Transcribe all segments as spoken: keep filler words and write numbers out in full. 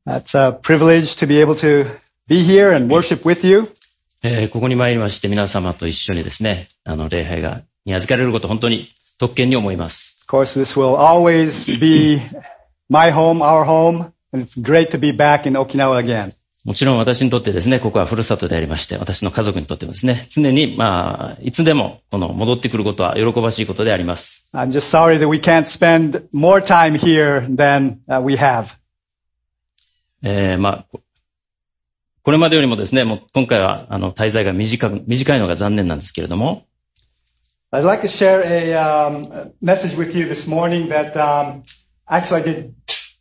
It's a privilege to be able to be here and worship with you. えー、ここに参りまして皆様と一緒にですね、あの礼拝がに預かれること本当に特権に思います。 Of course, this will always be my home, our home, and it's great to be back in Okinawa again. もちろん私にとってですね、ここはふるさとでありまして、私の家族にとってもですね、常にまあいつでもこの戻ってくることは喜ばしいことであります。 I'm just sorry that we can't spend more time here than、uh, we have. えー、まあこれまでよりもですね、もう今回はあの滞在が短く短いのが残念なんですけれども。 I'd like to share a um, message with you this morning that um, actually I did.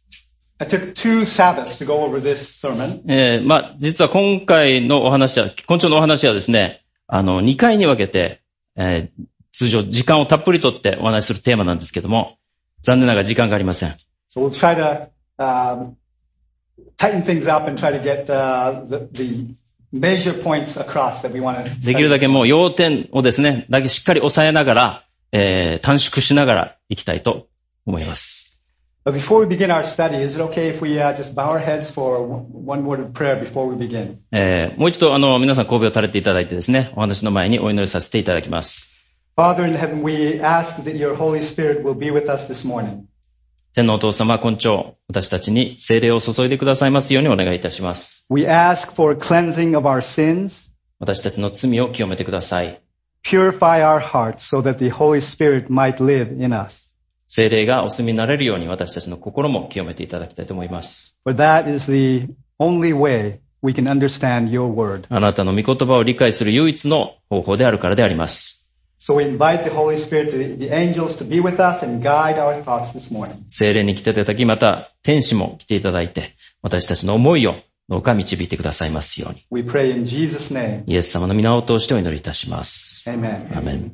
I took two Sabbaths to go over this sermon. えー、まあ実は今回のお話は、今朝のお話はですね、あのにかいに分けて、えー、通常時間をたっぷりとってお話しするテーマなんですけども、残念ながら時間がありません。 So we'll try to um, tighten things up and try to get uh, the, the major points across that we want to. できるだけもう要点をですね、だけしっかり抑えながら、えー、短縮しながらいきたいと思います。 But before we begin our study, is it okay if we uh, just bow our heads for one word of prayer before we begin? えー、もう一度あの皆さん首を垂れていただいてですね、お話の前にお祈りさせていただきます。 Father in heaven, we ask that your Holy Spirit will be with us this morning. 天のお父様、今朝私たちに聖霊を注いでくださいますようにお願いいたします。 We ask for cleansing of our sins. 私たちの罪を清めてください。 Purify our hearts so that the Holy Spirit might live in us. 聖霊がお住みになれるように私たちの心も清めていただきたいと思います。 For that is the only way we can understand your word. あなたの御言葉を理解する唯一の方法であるからであります。 So we invite the Holy Spirit, the, the angels to be with us and guide our thoughts this morning. 聖霊に来ていただき、また天使も来ていただいて、私たちの思いをどうか導いてくださいますように。 We pray in Jesus' name. イエス様の皆を通してお祈りいたします。 Amen. アメン。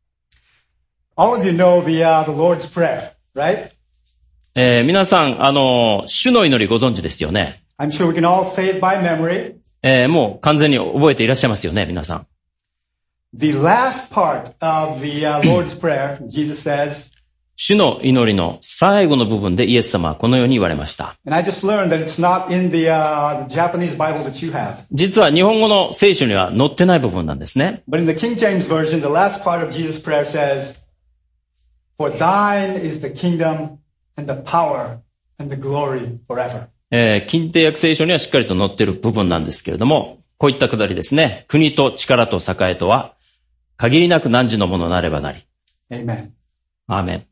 All of you know the, uh, the Lord's Prayer, right? えー、皆さん、あの、主の祈りご存知ですよね。 I'm sure we can all say it by memory. えー、もう完全に覚えていらっしゃいますよね、皆さん。 The last part of the、uh, Lord's Prayer, Jesus says, 主の祈りの最後の部分でイエス様はこのように言われました。 And I just learned that it's not in the, uh, the Japanese Bible that you have. 実は日本語の聖書には載ってない部分なんですね。 But in the King James Version, the last part of Jesus' prayer says, For thine is the kingdom and the power and the glory forever. えー、近帝訳聖書にはしっかりと載っている部分なんですけれども、こういったくだりですね。国と力と栄えとは、限りなく汝のものなればなり。 Amen. アーメン。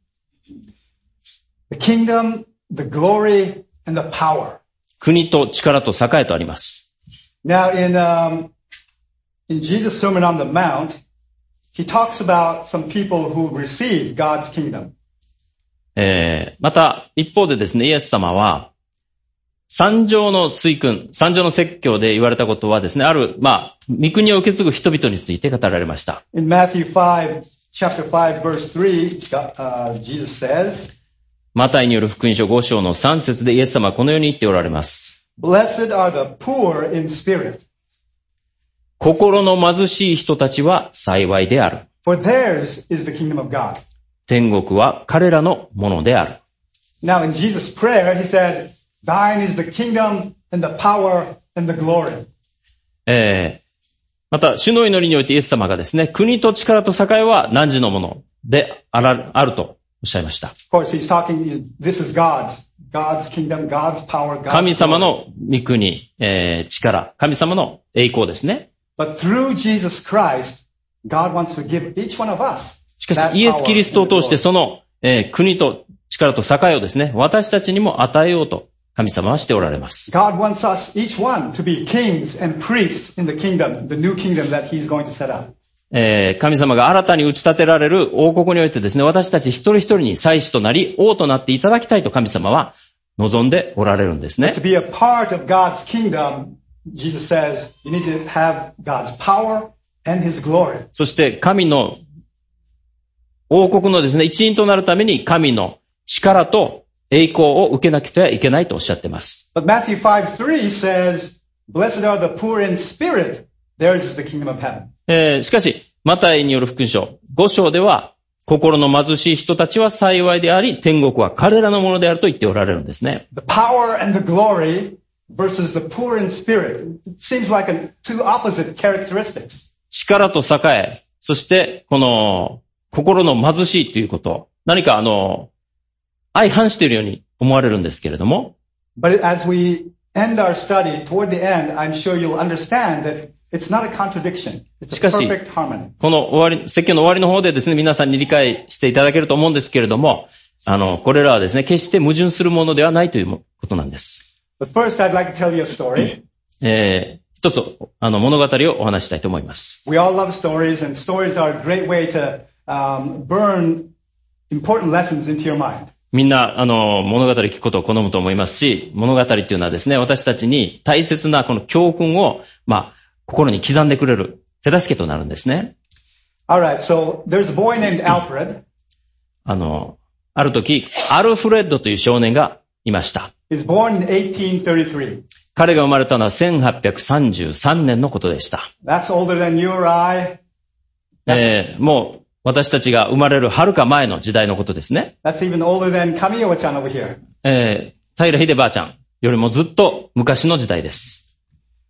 The kingdom, the glory, and the power. 国と力と栄えとあります。 Now in, um, in Jesus' Sermon on the Mount, he talks about some people who received God's kingdom. えー、また一方でですね、イエス様は、三条の水訓、三条の説教で言われたことはですね、ある、まあ、御国を受け継ぐ人々について語られました。 In Matthew five, chapter five, verse three, uh, Jesus says, マタイによる福音書ご章のさん節でイエス様はこのように言っておられます。 Blessed are the poor in spirit. 心の貧しい人たちは幸いである。 For theirs is the kingdom of God. 天国は彼らのものである。 Now in Jesus' prayer, he said, Thine is the kingdom and the power and the glory. えー、また、主の祈りにおいてイエス様がですね、国と力と栄は汝のものであらあるとおっしゃいました。 Of course, he's talking, this is God's, God's kingdom, God's power, God's 神様の御国、えー、力、神様の栄光ですね。 But through Jesus Christ, God wants to give each one of us. しかし、イエス・キリストを通してその、えー、国と力と栄をですね、私たちにも与えようと神様はしておられます。 God wants us, each one, to be kings and priests in the kingdom, the new kingdom that He's going to set up. えー、神様が新たに打ち立てられる王国においてですね、私たち一人一人に祭司となり、王となっていただきたいと神様は望んでおられるんですね。 To be a part of God's kingdom, Jesus says, you need to have God's power and His glory. そして神の王国のですね、一員となるために神の力と栄光を受けなくてはいけないとおっしゃっています。 But Matthew five three says, Blessed are the poor in spirit, theirs is the kingdom of heaven. えー、しかし、マタイによる福音書ご章では、 心の貧しい人たちは幸いであり、天国は彼らのものであると言っておられるんですね。 The power and the glory versus the poor in spirit. It seems like a, two opposite characteristics. 力と栄え、そしてこの心の貧しいということ、何かあの、相反しているように思われるんですけれども。 But as we end our study, toward the end, I'm sure you'll understand that it's not a contradiction. It's a perfect harmony. この終わり、説教の終わりの方でですね、皆さんに理解していただけると思うんですけれども、あの、これらはですね、決して矛盾するものではないということなんです。 But first, I'd like to tell you a story. えー、一つ、あの、物語をお話したいと思います。 We all love stories, and stories are a great way to um, burn important lessons into your mind. みんな、あの、物語聞くことを好むと思いますし、物語っていうのはですね、私たちに大切なこの教訓を、まあ、心に刻んでくれる手助けとなるんですね。 Alright, so there's a boy named Alfred. あの、ある時、アルフレッドという少年がいました。 He's born in eighteen thirty-three. 彼が生まれたのはせんはっぴゃくさんじゅうさんねんのことでした。 That's older than you or I. えー、もう私たちが生まれるはるか前の時代のことですね。 That's even older than Kamiyo-chan over here. えー、平秀ばあちゃんよりもずっと昔の時代です。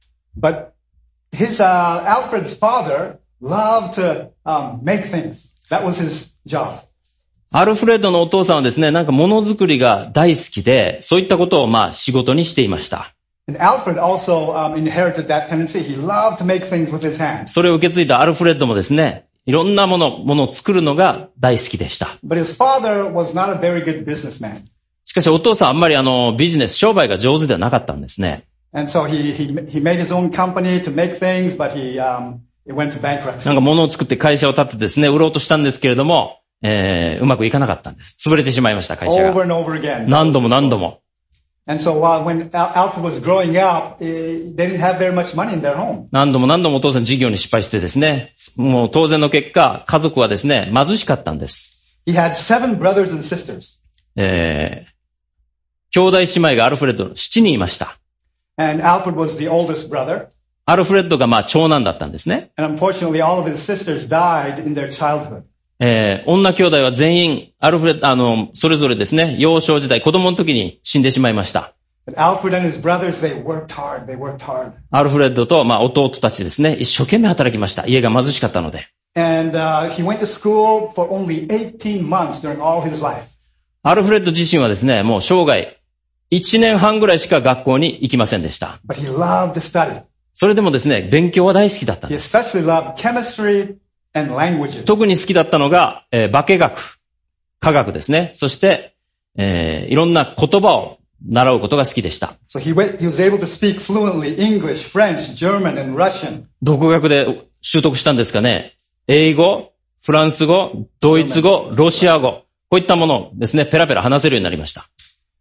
But his, uh, Alfred's father loved to, um, make things. That was his job. アルフレッドのお父さんはですね、なんか物作りが大好きで、そういったことをまあ仕事にしていました。 And Alfred also, um, inherited that tendency. He loved to make things with his hands. それを受け継いだアルフレッドもですね、いろんなもの、ものを作るのが大好きでした。 But his father was not a very good businessman. しかしお父さんあんまりあのビジネス、商売が上手ではなかったんですね。 And so he, he, he made his own company to make things, but he, um, it went to bankruptcy. なんか物を作って会社を建ててですね、売ろうとしたんですけれども、えー、うまくいかなかったんです。潰れてしまいました、会社が。 Over and over again. 何度も何度も。 And so while when Alfred was growing up, they didn't have very much money in their home. 何度も何度もお父さん事業に失敗してですね、もう当然の結果、家族はですね、貧しかったんです。 He had seven brothers and sisters. えー、兄弟姉妹がアルフレッドのしちにんいました。 And Alfred was the oldest brother. アルフレッドがまあ長男だったんですね。 And unfortunately, all of his sisters died in their childhood. えー、女兄弟は全員、アルフレッド、あの、それぞれですね、幼少時代、子供の時に死んでしまいました。 But Alfred and his brothers, they worked hard. They worked hard. アルフレッドと、まあ、弟たちですね、一生懸命働きました。家が貧しかったので。 And, uh, he went to school for only eighteen months during all his life. アルフレッド自身はですね、もう生涯、いちねんはんぐらいしか学校に行きませんでした。 But he loved to study. それでもですね、勉強は大好きだったん He です。 especially loved chemistry and languages. 特に好きだったのが、えー、化学、科学ですね。そして、えー、いろんな言葉を習うことが好きでした。 So he, went, he was able to speak fluently English, French, German, and Russian. 独学で習得したんですかね。英語、フランス語、ドイツ語、ロシア語。こういったものをですね、ペラペラ話せるようになりました。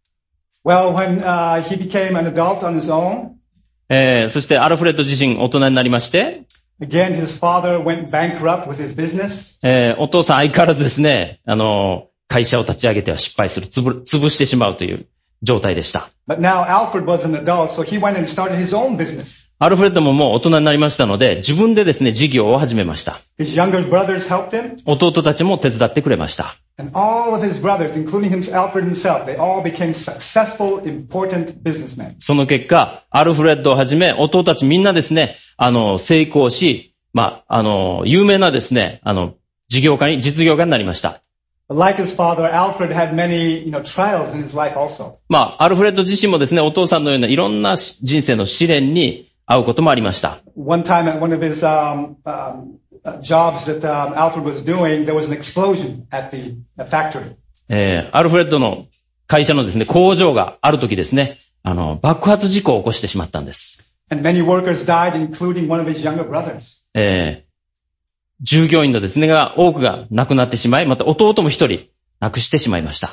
Well, when, uh, he became an adult on his own, えー、そしてアルフレッド自身大人になりまして、 again, his father went bankrupt with his business. えー、お父さん相変わらずですね、あの、会社を立ち上げては失敗する、潰、潰してしまうという状態でした。 But now Alfred was an adult, so he went and started his own business. アルフレッドももう大人になりましたので、自分でですね、事業を始めました。 His younger brothers helped him. 弟たちも手伝ってくれました。 And all of his brothers, including him, Alfred himself, they all became successful, important businessmen. その結果、アルフレッドをはじめ、弟たちみんなですね、あの、成功し、まあ、あの、有名なですね、あの、事業家に、実業家になりました。 Like his father, Alfred had many, you know, trials in his life also. まあ、アルフレッド自身もですね、お父さんのようないろんな人生の試練に会うこともありました。 One time at one of his um, um, jobs that um, Alfred was doing, there was an explosion at the factory. えー、アルフレッドの会社のですね、工場がある時ですね、あの、爆発事故を起こしてしまったんです。 And many workers died, including one of his younger brothers. えー、従業員のですね、が多くが亡くなってしまい、また弟も一人亡くしてしまいました。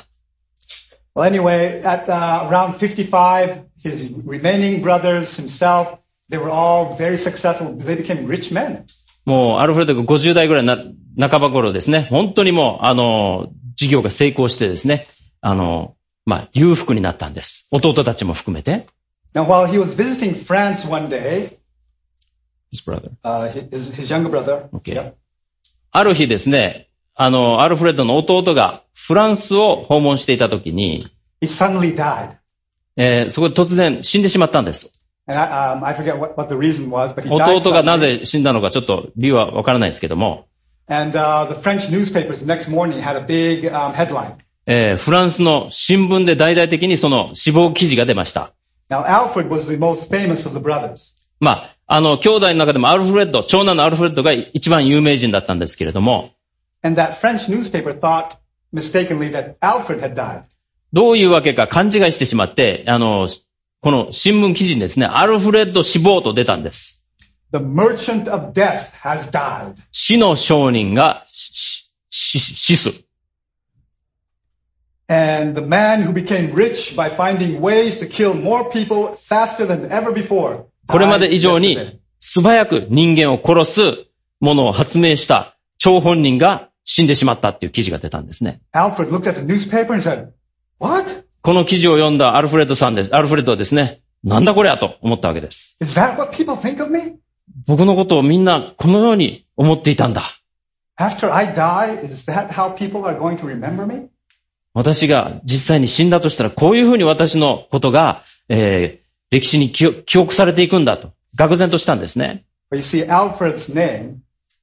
Well, anyway, at uh, around fifty-five, his remaining brothers, himself, they were all very successful. They became rich men. もう、アルフレッドがごじゅう代ぐらいな、半ば頃ですね、本当にもう、あの、事業が成功してですね、あの、まあ、裕福になったんです。弟たちも含めて。 Now, while he was visiting France one day, His brother. Uh, his, his younger brother. Okay. Yeah. ある日ですね、 あの、アルフレッドの弟がフランスを訪問していたときに、 he suddenly died. えー、そこで突然死んでしまったんです。 And I, um, I forget what, what the reason was, but he died 弟がなぜ死んだのかちょっと理由はわからないですけども、 And uh, the French newspapers the next morning had a big um, headline. えー、フランスの新聞で大々的にその死亡記事が出ました。 Now, Alfred was the most famous of the brothers. まあ、あの、兄弟の中でもアルフレッド、長男のアルフレッドが一番有名人だったんですけれども、 And that French newspaper thought mistakenly that Alfred had died. どういうわけか勘違いしてしまって、あの、この新聞記事にですね、アルフレッド死亡と出たんです。 The merchant of death has died. 死の商人が死す。 And the man who became rich by finding ways to kill more people faster than ever before. これまで以上に素早く人間を殺すものを発明した張本人が死んでしまったっていう記事が出たんですね。 Alfred looked at the newspaper and said, What? この記事を読んだアルフレッドさんです。アルフレッドはですね、なんだこれやと思ったわけです。 Is that what people think of me? 僕のことをみんなこのように思っていたんだ。 After I die, is that how people are going to remember me? 私が実際に死んだとしたらこういうふうに私のことが、えー、歴史に記憶されていくんだと、愕然としたんですね。 But you see, Alfred's name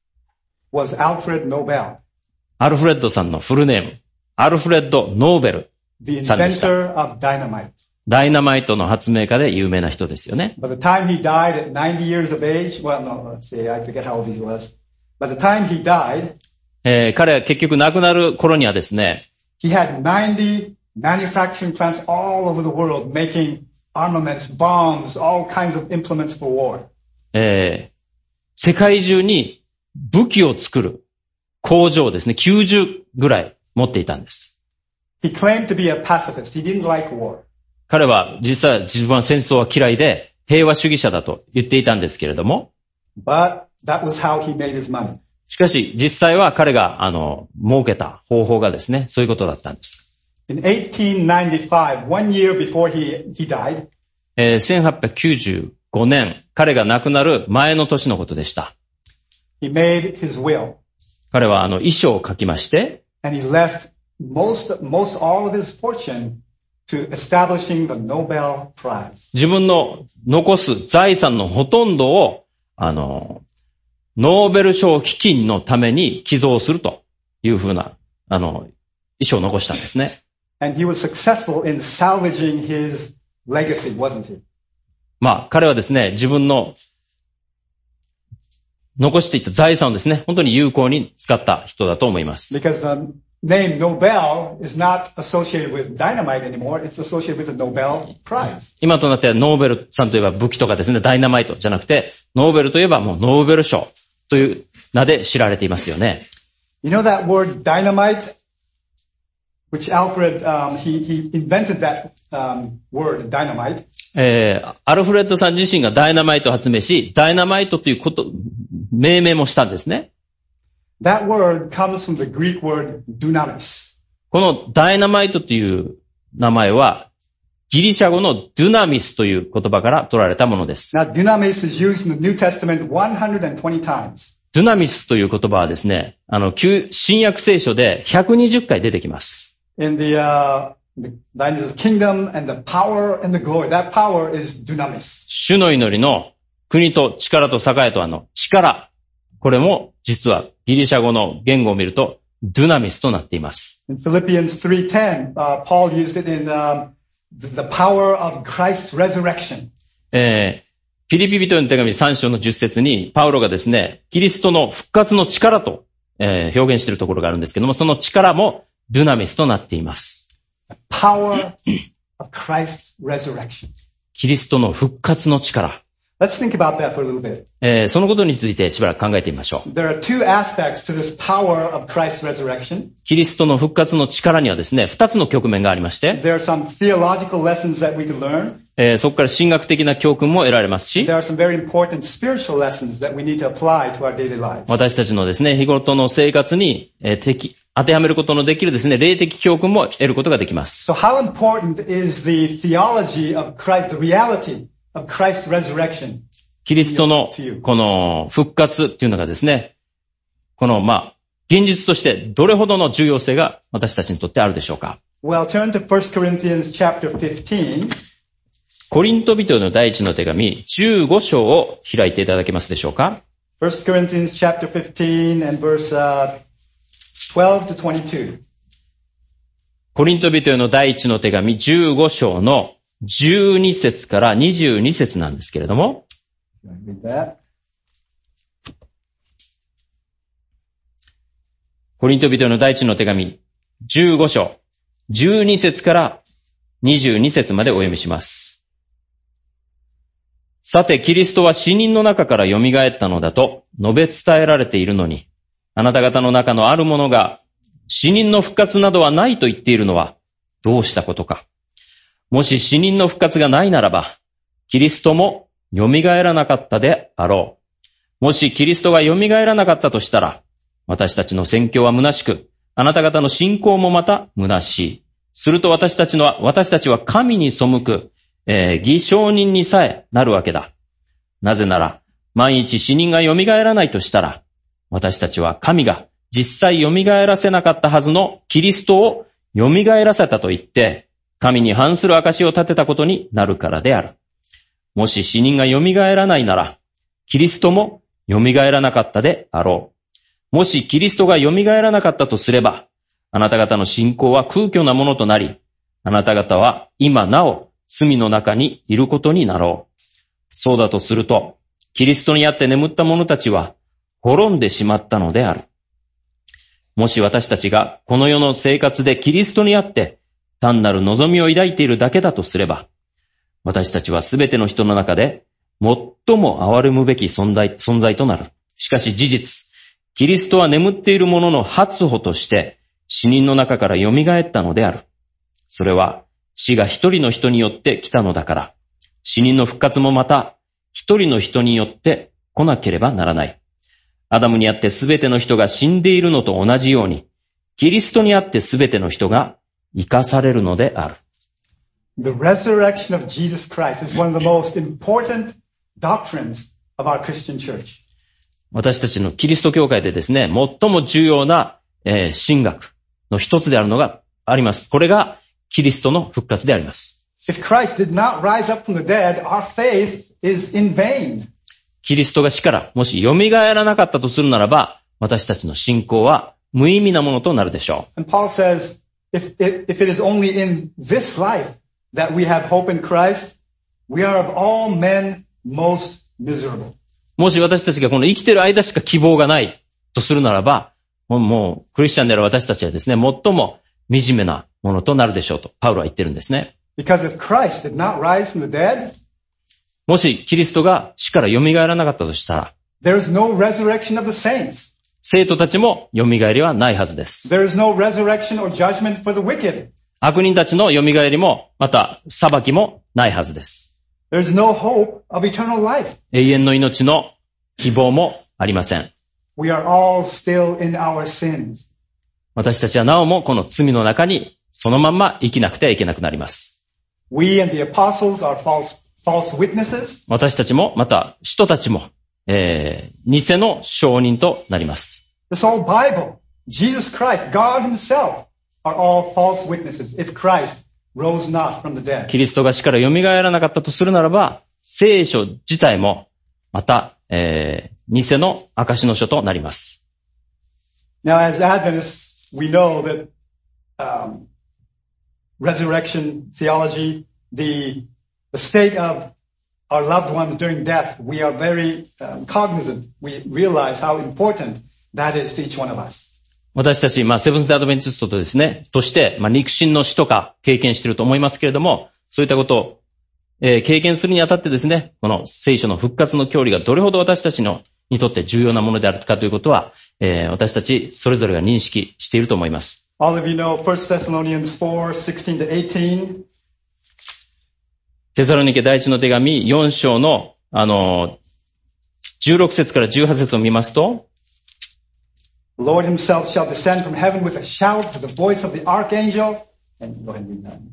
was Alfred Nobel. アルフレッドさんのフルネーム、アルフレッド・ノーベルさんでした。 The inventor of dynamite. ダイナマイトの発明家で有名な人ですよね。 By the time he died at ninety years of age, well, no, let's see, I forget how old he was. By the time he died, えー、彼は結局亡くなる頃にはですね、 he had ninety manufacturing plants all over the world making armaments, bombs, all kinds of implements for war. えー、世界中に武器を作る工場をですね、きゅうじゅうぐらい持っていたんです。 He claimed to be a pacifist. He didn't like war. 彼は実際自分は戦争は嫌いで平和主義者だと言っていたんですけれども、 But that was how he made his money. しかし実際は彼があの儲けた方法がですね、そういうことだったんです。 In eighteen ninety-five, one year before he, he died, えー、せんはっぴゃくきゅうじゅうごねん、彼が亡くなる前の年のことでした。 He made his will. 彼はあの遺書を書きまして、 And he left most, most all of his fortune to establishing the Nobel Prize. 自分の残す財産のほとんどを、あの、ノーベル賞基金のために寄贈するというふうな、あの、遺書を残したんですね。 And he was successful in salvaging his legacy, wasn't he? まあ、彼はですね、自分の残していった財産をですね、本当に有効に使った人だと思います。 Because the name Nobel is not associated with dynamite anymore. It's associated with the Nobel Prize. 今となってはノーベルさんといえば武器とかですね、ダイナマイトじゃなくて、ノーベルといえばもうノーベル賞という名で知られていますよね。 You know that word dynamite, which Alfred, um, he, he invented that um, word, dynamite. えー、アルフレッドさん自身がダイナマイトを発明し、ダイナマイトということ、命名もしたんですね。 That word comes from the Greek word dunamis. このダイナマイトという名前は、ギリシャ語のドゥナミスという言葉から取られたものです。 Now, dunamis is used in the New Testament one hundred twenty times. ドゥナミスという言葉はですね、あの、旧新約聖書でひゃくにじゅっかい出てきます。 In the, uh, the, the kingdom and the power and the glory. That power is dunamis. 主の祈りの国と力と栄えとあの力。これも実はギリシャ語の言語を見るとドゥナミスとなっています。 In Philippians three ten, uh, Paul used it in um, the, the power of Christ's resurrection. えー、フィリピ人への手紙さん章のじゅっ節にパウロがですね、キリストの復活の力と、えー、表現しているところがあるんですけども、その力もドゥナミスとなっています。 The power of Christ's resurrection. キリストの復活の力。 Let's think about that for a little bit. えー、そのことについてしばらく考えてみましょう。 There are two aspects to this power of Christ's resurrection. キリストの復活の力にはですね、二つの局面がありまして、 There are some theological lessons that we can learn. えー、そこから神学的な教訓も得られますし、 There are some very important spiritual lessons that we need to apply to our daily lives. 私たちのですね、日頃の生活に、えー、適当てはめることのできるですね、霊的教訓も得ることができます。 So how important is the theology of Christ, the reality of Christ's resurrection? キリストのこの復活っていうのがですね、このまあ、 現実としてどれほどの重要性が私たちにとってあるでしょうか。 Well, turn to First Corinthians chapter fifteen. コリント人への第一の手紙じゅうご章を開いていただけますでしょうか。 First Corinthians chapter fifteen and verse uh, twelve to twenty-two. コリント人への第一の手紙じゅうご章のじゅうに節からにじゅうに節なんですけれども、 Read that. コリント人への第一の手紙じゅうご章じゅうに節からにじゅうに節までお読みします。さて、キリストは死人の中から蘇ったのだと述べ伝えられているのに、あなた方の中のある者が死人の復活などはないと言っているのはどうしたことか。もし死人の復活がないならば、キリストも蘇らなかったであろう。もしキリストが蘇らなかったとしたら、私たちの宣教は虚しく、あなた方の信仰もまた虚しい。すると私たちの、私たちは神に背く、えー、偽証人にさえなるわけだ。なぜなら、万一死人が蘇らないとしたら、私たちは神が実際蘇らせなかったはずのキリストを蘇らせたと言って、神に反する証を立てたことになるからである。もし死人が蘇らないなら、キリストも蘇らなかったであろう。もしキリストが蘇らなかったとすれば、あなた方の信仰は空虚なものとなり、あなた方は今なお罪の中にいることになろう。そうだとすると、キリストにあって眠った者たちは滅んでしまったのである。もし私たちがこの世の生活でキリストにあって単なる望みを抱いているだけだとすれば、私たちはすべての人の中で最も憐れむべき存在、存在となる。しかし事実、キリストは眠っている者の初歩として死人の中から蘇ったのである。それは死が一人の人によって来たのだから、死人の復活もまた一人の人によって来なければならない。アダムにあってすべての人が死んでいるのと同じように、キリストにあってすべての人が生かされるのである。 The resurrection of Jesus Christ is one of the most important doctrines of our Christian church. 私たちのキリスト教会でですね、最も重要な、えー、神学の一つであるのがあります。これがキリストの復活であります。 If Christ did not rise up from the dead, our faith is in vain. キリストが死からもし蘇らなかったとするならば、私たちの信仰は無意味なものとなるでしょう。 And Paul says, if, if, if it is only in this life that we have hope in Christ, we are of all men most miserable. もし私たちがこの生きている間しか希望がないとするならば、もうクリスチャンである私たちはですね、最も惨めなものとなるでしょうとパウロは言ってるんですね。 Because if Christ did not rise from the dead, もしキリストが死から蘇らなかったとしたら、 there is no resurrection of the saints. 生徒たちも蘇りはないはずです。 There is no resurrection or judgment for the wicked. 悪人たちの蘇りも、また裁きもないはずです。 There is no hope of eternal life. 永遠の命の希望もありません。 We are all still in our sins. 私たちはなおもこの罪の中にそのまんま生きなくてはいけなくなります。 We and the apostles are false, false witnesses. 私たちも、また人たちも、えー、偽の証人となります。 This whole Bible, Jesus Christ, God himself, are all false witnesses if Christ rose not from the dead. キリストが死から蘇らなかったとするならば、聖書自体も、また、えー、偽の証の書となります。 Now, as Adventists, we know that um, resurrection theology, the, the state of our loved ones during death, we are very um, cognizant. We realize how important that is to each one of us. 私たち、まあ、セブンスデーアドベンチストとですね、として、まあ、肉親の死とか経験していると思いますけれども、そういったことを、えー、経験するにあたってですね、この聖書の復活の教理がどれほど私たちのにとって重要なものであるかということは、えー、私たちそれぞれが認識していると思います。 All of you know First Thessalonians four, sixteen to eighteen. テサロニケ第一の手紙よん章の、あの、じゅうろく節からじゅうはち節を見ますと、 The Lord himself shall descend from heaven with a shout, with the voice of the archangel. And go ahead and read that.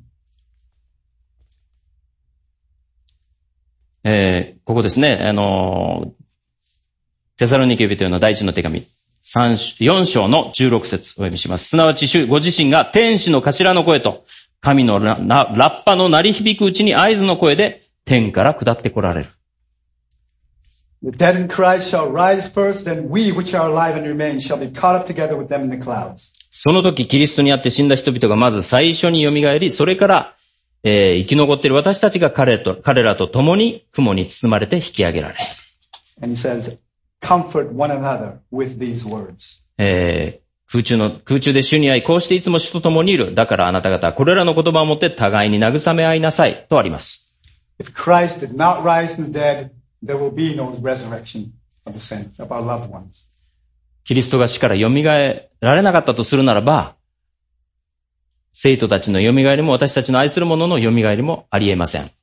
えー、ここですね、あの、テサロニケ人への第一の手紙よん章のじゅうろく節お読みします。すなわち主ご自身が天使の頭の声と神のラッパの鳴り響くうちに合図の声で天から下って来られる。 The dead in Christ shall rise first, and we which are alive and remain shall be caught up together with them in the clouds. その時キリストにあって死んだ人々がまず最初に蘇り、それから、えー、生き残っている私たちが彼と、彼らと共に雲に包まれて引き上げられる。 And he says, comfort one another with these words. えー、空中の、空中で主に会い、こうしていつも主と共にいる。だからあなた方はこれらの言葉をもって互いに慰め合いなさい。とあります。 If Christ did not rise from the dead, there will be no resurrection of the saints, of our loved ones. キリストが死から蘇られなかったとするならば、生徒たちの蘇りも私たちの愛する者の蘇りもありえません。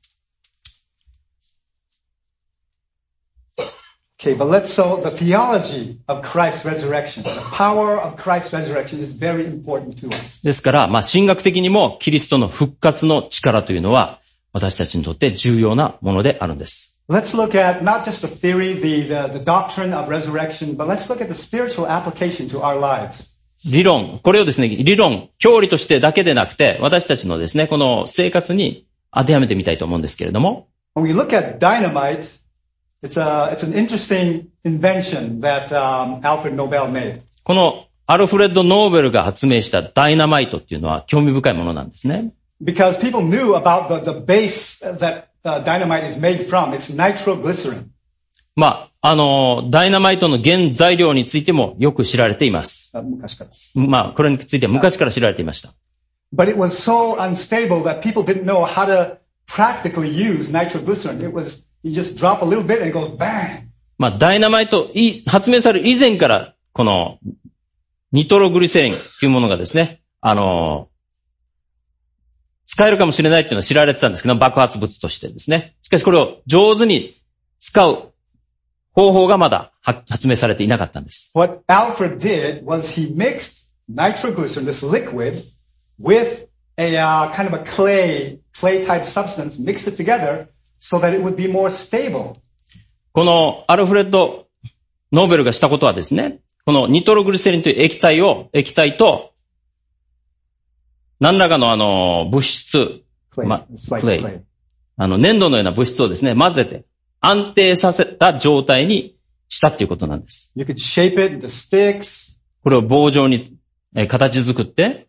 Okay, but let's, so the theology of Christ's resurrection, the power of Christ's resurrection is very important to us. ですから、まあ、神学的にもキリストの復活の力というのは私たちにとって重要なものであるんです。 Let's look at not just the theory, the, the, the doctrine of resurrection, but let's look at the spiritual application to our lives. 理論、これをですね、理論、教理としてだけでなくて、私たちのですね、この生活に当てはめてみたいと思うんですけれども。 When we look at dynamite, it's a, it's an interesting invention that, um, Alfred Nobel made. このアルフレッド・ノーベルが発明したダイナマイトっていうのは興味深いものなんですね。 Because people knew about the, the base that uh, dynamite is made from. It's nitroglycerin. まあ、あの、ダイナマイトの原材料についてもよく知られています。 昔から。 まあ、これについては昔から知られていました。 But it was so unstable that people didn't know how to practically use nitroglycerin. It was, you just drop a little bit and it goes bang. まあ、ダイナマイト、発明される以前から、この、ニトログリセリンというものがですね、あの、使えるかもしれないっていうのは知られてたんですけど、爆発物としてですね。しかしこれを上手に使う方法がまだ発明されていなかったんです。 What Alfred did was he mixed nitroglycerin, this liquid, with a uh, kind of a clay, clay type substance, mixed it together so that it would be more stable. このアルフレッド・ノーベルがしたことはですね、このニトログリセリンという液体を、液体と何らかのあの、物質、ま、クレイ、あの、粘土のような物質をですね、混ぜて安定させた状態にしたっていうことなんです。 You could shape it into sticks. これを棒状に、えー、形作って、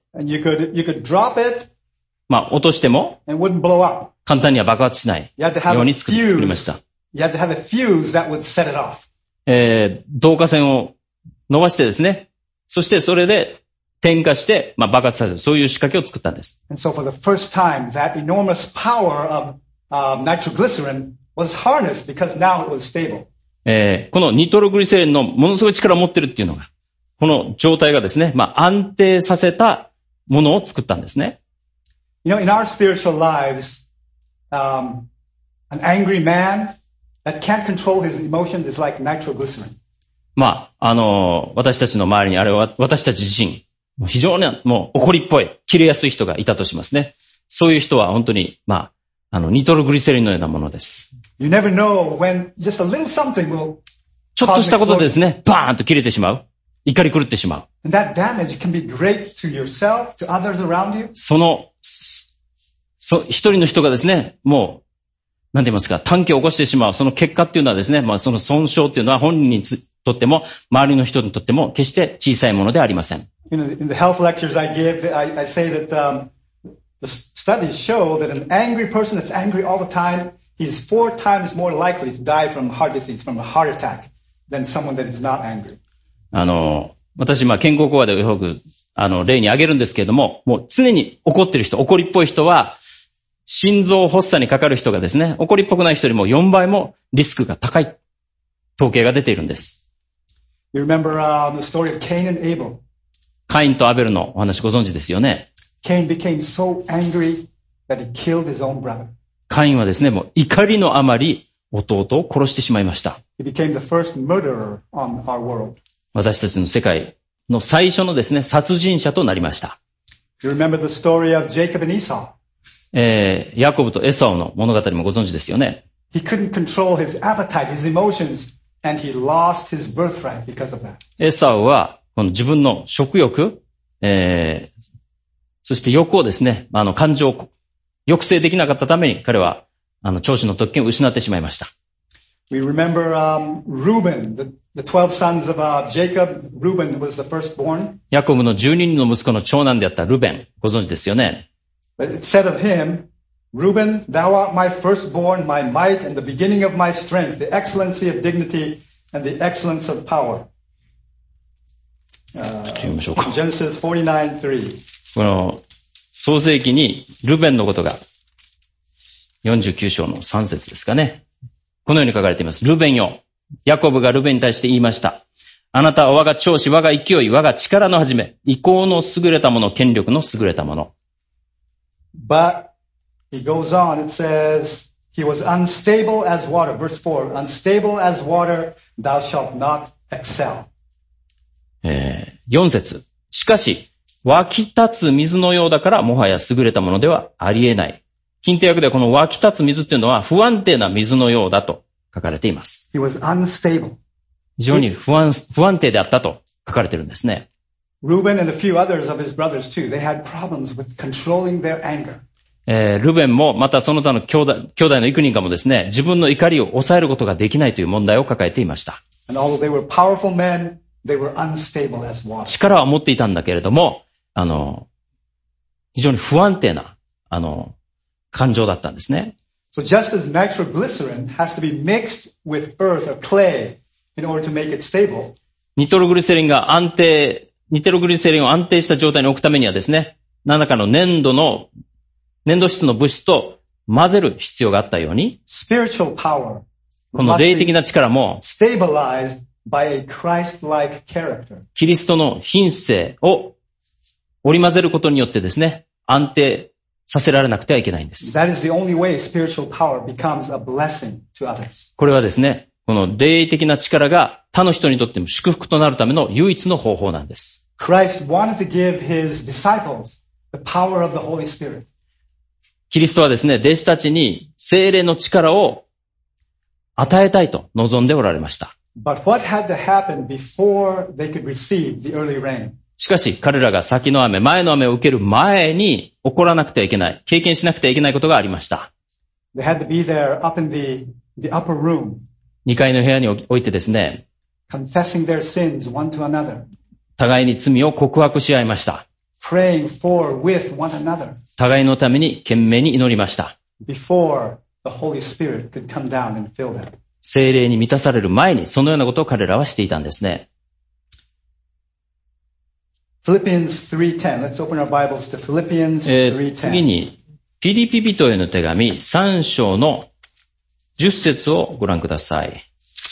and you could, you could drop it, まあ、落としても、 and it wouldn't blow up. 簡単には爆発しないように作り、作りました。 You had to have a fuse that would set it off. えー、導火線を伸ばしてですね、そしてそれで、点火して、まあ、爆発させる、そういう仕掛けを作ったんです。 And so for the first time, that enormous power of uh, nitroglycerin was harnessed because now it was stable. えー、このニトログリセリンのものすごい力を持ってるっていうのが、この状態がですね、まあ、安定させたものを作ったんですね。 You know, in our spiritual lives, um, an angry man that can't control his emotions is like nitroglycerin. まあ、あのー、私たちの周りにあれは、私たち自身、非常にもう怒りっぽい、切れやすい人がいたとしますね。そういう人は本当に、まあ、あの、ニトログリセリンのようなものです。 You never know when just a little something will ちょっとしたことでですね、バーンと切れてしまう。怒り狂ってしまう。 And that damage can be great to yourself, to others around you. その、そ、一人の人がですね、もう、なんて言いますか、短期を起こしてしまう。その結果っていうのはですね、まあその損傷っていうのは本人にとっても、周りの人にとっても、決して小さいものではありません。 You know, in the health lectures I give, I, I say that um, the studies show that an angry person that's angry all the time, he's four times more likely to die from heart disease, from a heart attack, than someone that is not angry. あの、私、まあ健康講話でよく、あの、例に挙げるんですけれども、もう常に怒ってる人、怒りっぽい人は、心臓発作にかかる人がですね、怒りっぽくない人よりもよんばいもリスクが高い統計が出ているんです。 You remember uh, the story of Cain and Abel? カインとアベルのお話ご存知ですよね。 Cain became so angry that he killed his own brother. カインはですね、もう怒りのあまり弟を殺してしまいました。 He became the first murderer on our world. 私たちの世界の最初のですね、殺人者となりました。 You remember the story of Jacob and Esau? えー、ヤコブとエサオの物語もご存知ですよね。 He couldn't control his appetite, his emotions. and he lost his birthright because of that. エサウは、この自分の食欲、えー、そして欲をですね、あの、感情を抑制できなかったために、彼は、あの、長子の特権を失ってしまいました。 We remember, um, Reuben, the, the twelve sons of, uh, Jacob. Reuben was the firstborn. ヤコブの十二人の息子の長男であったルベン、ご存知ですよね。 But it said of him, Reuben, thou art my firstborn, my might, and the beginning of my strength, the excellency of dignity, and the excellence of power. Uh, Genesis forty-nine three. この、創世記にルベンのことが、よんじゅうきゅう章のさん節ですかね。このように書かれています。ルベンよ。ヤコブがルベンに対して言いました。あなたは我が長子、我が勢い、我が力の始め、意向の優れたもの、権力の優れたもの。 But he goes on, it says, he was unstable as water. Verse four, unstable as water, thou shalt not excel. えー、よん節。しかし、湧き立つ水のようだから、もはや優れたものではありえない。近手訳ではこの湧き立つ水っていうのは不安定な水のようだと書かれています。 He was unstable. 非常に不安、不安定であったと書かれているんですね。 Reuben and a few others of his brothers too, they had problems with controlling their anger. えー、ルベンもまたその他の兄弟、兄弟の幾人かもですね、自分の怒りを抑えることができないという問題を抱えていました。 And although they were powerful men, they were unstable as water. 力は持っていたんだけれども、あの、非常に不安定な、あの、感情だったんですね。 So just as nitroglycerin has to be mixed with earth or clay in order to make it stable. ニトログリセリンが安定、ニトログリセリンを安定した状態に置くためにはですね、何らかの粘土の、粘土質の物質と混ぜる必要があったように、 spiritual power この霊的な力も、 stabilized by a Christ-like character. キリストの品性を織り交ぜることによってですね、安定させられなくてはいけないんです。 That is the only way spiritual power becomes a blessing to others. これはですね、この霊的な力が他の人にとっても祝福となるための唯一の方法なんです。 Christ wanted to give his disciples the power of the Holy Spirit. キリストはですね、弟子たちに聖霊の力を与えたいと望んでおられました。 But what had to happen before they could receive the early rain? しかし彼らが先の雨、前の雨を受ける前に起こらなくてはいけない、経験しなくてはいけないことがありました。 They had to be there up in the, the upper room. にかいの部屋においてですね、 confessing their sins one to another. 互いに罪を告白し合いました。 Praying for with one another. 互いのために懸命に祈りました。 Before the Holy Spirit could come down and fill them. 聖霊に満たされる前にそのようなことを彼らはしていたんですね。 Philippians three ten. Let's open our Bibles to Philippians three ten. 次に、ピリピ人への手紙さん章のじゅっ節をご覧ください。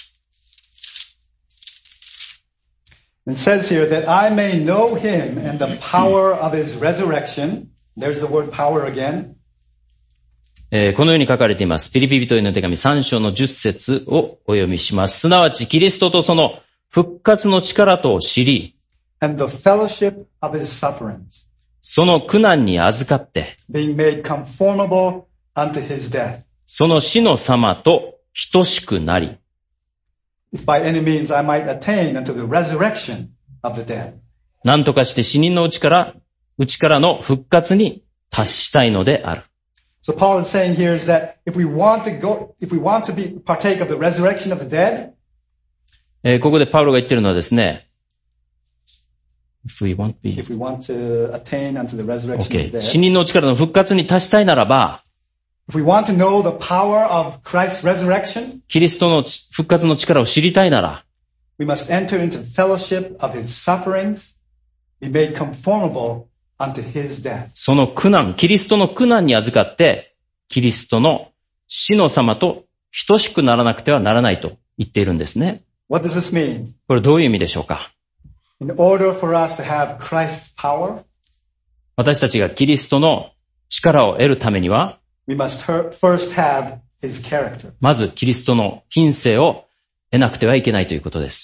It says here that I may know him and the power of his resurrection. There's the word power again. えー、このように書かれています。ピリピ人への手紙さん章のじゅっ節をお読みします。すなわちキリストとその復活の力とを知り、 and the fellowship of his sufferings. その苦難に預かって、 being made conformable unto his death. その死の様と等しくなり、 if by any means I might attain unto the resurrection of the dead. 何とかして死人のうちから、うちからの復活に達したいのである。 So Paul is saying here is that if we want to go, if we want to be partake of the resurrection of the dead, えー、ここでパウロが言ってるのはですね、if we want to be, if we want to attain unto the resurrection okay. of the dead, 死人のうちからの復活に達したいならば、 if we want to know the power of Christ's resurrection, キリストの復活の力を知りたいなら、 we must enter into the fellowship of his sufferings, be made conformable unto his death. その苦難、キリストの苦難に預かって、キリストの死の様と等しくならなくてはならないと言っているんですね。 What does this mean? これどういう意味でしょうか？ In order for us to have Christ's power, 私たちがキリストの力を得るためには、 we must first have his character. まずキリストの品性を得なくてはいけないということです。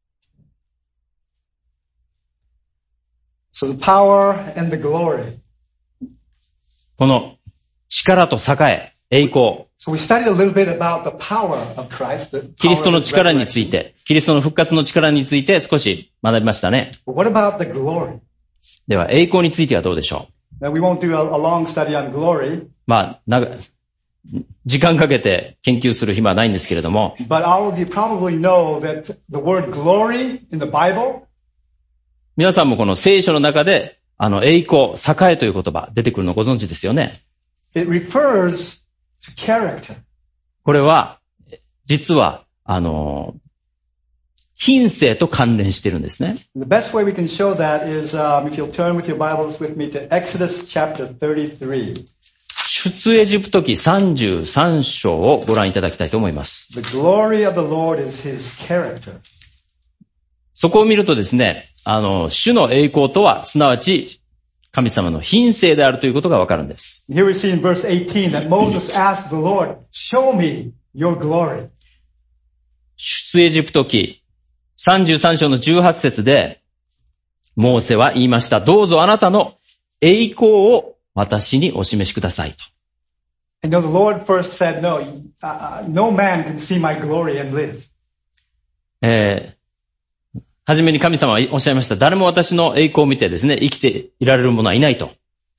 So the power and the glory. この力と栄え、栄光、 So we studied a little bit about the power of Christ, the キリス power ト of の his 力につい resurrection. て、キリストの復活の力について少し学びましたね。 But what about the glory? では、栄光についてはどうでしょ Now, we won't do a, a long study on glory, う。まあ、長時間かけて研究する暇はないんですけれども、 but all of you probably know that the word glory in the Bible 皆さんもこの聖書の中で、あの、栄光、栄えという言葉出てくるのをご存知ですよね。 it refers to character. これは、実は、あの、品性と関連しているんですね。 The best way we can show that is um, if you'll turn with your Bibles with me to Exodus chapter thirty-three. 出エジプト記さんじゅうさん章をご覧いただきたいと思います。 The glory of the Lord is his character. そこを見るとですね、あの、主の栄光とは、すなわち、神様の品性であるということがわかるんです。 Here we see in verse eighteen that Moses asked the Lord, show me your glory. 出エジプト記さんじゅうさん章のじゅうはち節で、モーセは言いました。どうぞあなたの栄光を私にお示しくださいと。 And you know, the Lord first said, no, uh, no man can see my glory and live. えー、はじめに神様はおっしゃいました。誰も私の栄光を見てですね、生きていられる者はいないと。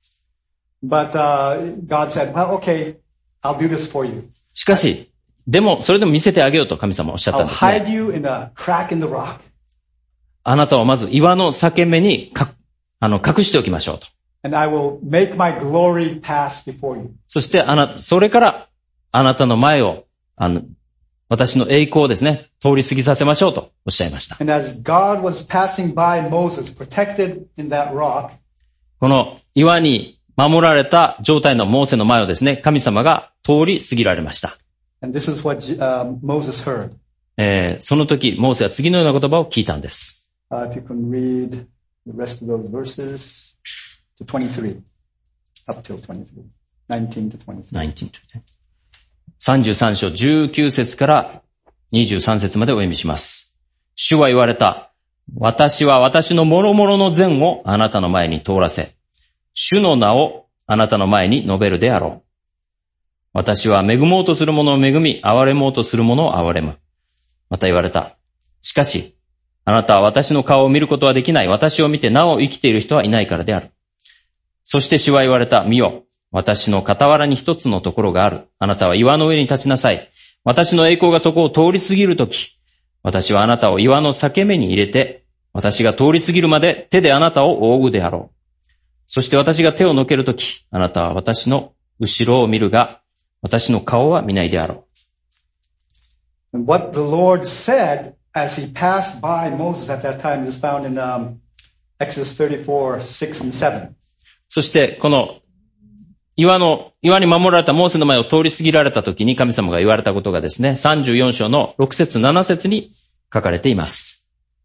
But uh, God said, well, okay, I'll do this for you. しかし、でも、それでも見せてあげようと神様はおっしゃった I'll んですね。 hide you in a crack in the rock. あなたはまず岩の裂け目にかあの隠しておきましょうと。 And I will make my glory pass before you. そしてあなた、それからあなたの前を、あの、私の栄光をですね、通り過ぎさせましょうとおっしゃいました。 And as God was passing by Moses, protected in that rock, この岩に守られた状態のモーセの前をですね、神様が通り過ぎられました。 and this is what uh, Moses heard. えー、その時、モーセは次のような言葉を聞いたんです。 Uh, if you can read the rest of those verses to twenty-three, up till twenty-three, nineteen to twenty-three. さんじゅうさん章じゅうきゅう節からにじゅうさん節までお読みします。主は言われた。私は私の諸々の善をあなたの前に通らせ、主の名をあなたの前に述べるであろう。私は恵もうとする者を恵み、憐れもうとする者を憐れむ。また言われた。しかし、あなたは私の顔を見ることはできない。私を見てなお生きている人はいないからである。そして主は言われた。見よ。私の傍らに一つのところがある。あなたは岩の上に立ちなさい。私の栄光がそこを通り過ぎるとき、私はあなたを岩の裂け目に入れて、私が通り過ぎるまで手であなたを覆うであろう。そして私が手をのけるとき、あなたは私の後ろを見るが、私の顔は見ないであろう。And what the Lord said as he passed by Moses at that time is found in um, Exodus thirty-four, six and seven. そしてこの岩の、岩に守られたモーセの前を通り過ぎられたときに神様が言われたことがですね、さんじゅうよん章のろく節なな節に書かれています。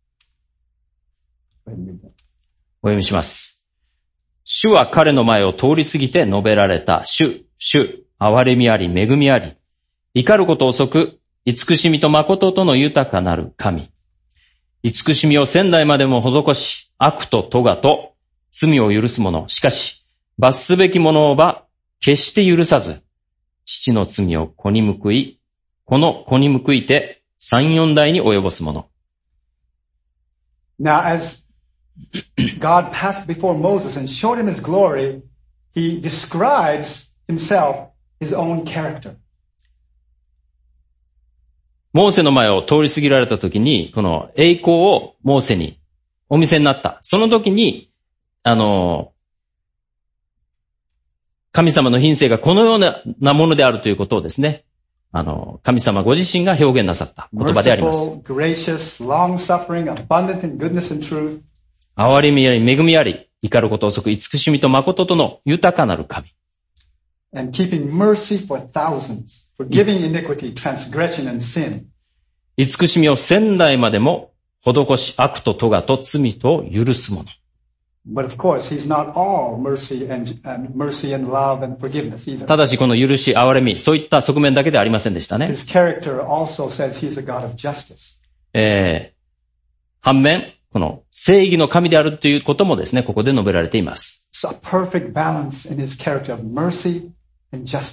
お読みします。主は彼の前を通り過ぎて述べられた。主、主、憐れみあり、恵みあり、怒ること遅く、慈しみと誠との豊かなる神。慈しみを千代までも施し、悪と咎と罪を許す者。しかし、罰すべき者をば決して許さず、父の罪を子に報い、この子に報いて三四代に及ぼす者。 Now, as God passed before Moses and showed him his glory, he describes himself, his own character. モーセの前を通り過ぎられたときに、この栄光をモーセにお見せになった。その時に、あの、神様の品性がこのようなものであるということをですね、あの、神様ご自身が表現なさった言葉であります。 Merciful, gracious, long-suffering, abundant in goodness and truth. 憐れみあり、恵みあり、怒ること遅く、慈しみと誠との豊かなる神。 And keeping mercy for thousands, forgiving iniquity, transgression, and sin. 慈しみを千代までも施し、悪と咎と罪と許すもの。 But of course, he's not all mercy and, uh, mercy and love and forgiveness either. ただしこの許し、憐れみ、そういった側面だけではありませんでしたね。 His character also says he's a God of justice. えー、反面、この正義の神であるということもですね、ここで述べられています。 It's a perfect balance in his character of mercy and justice.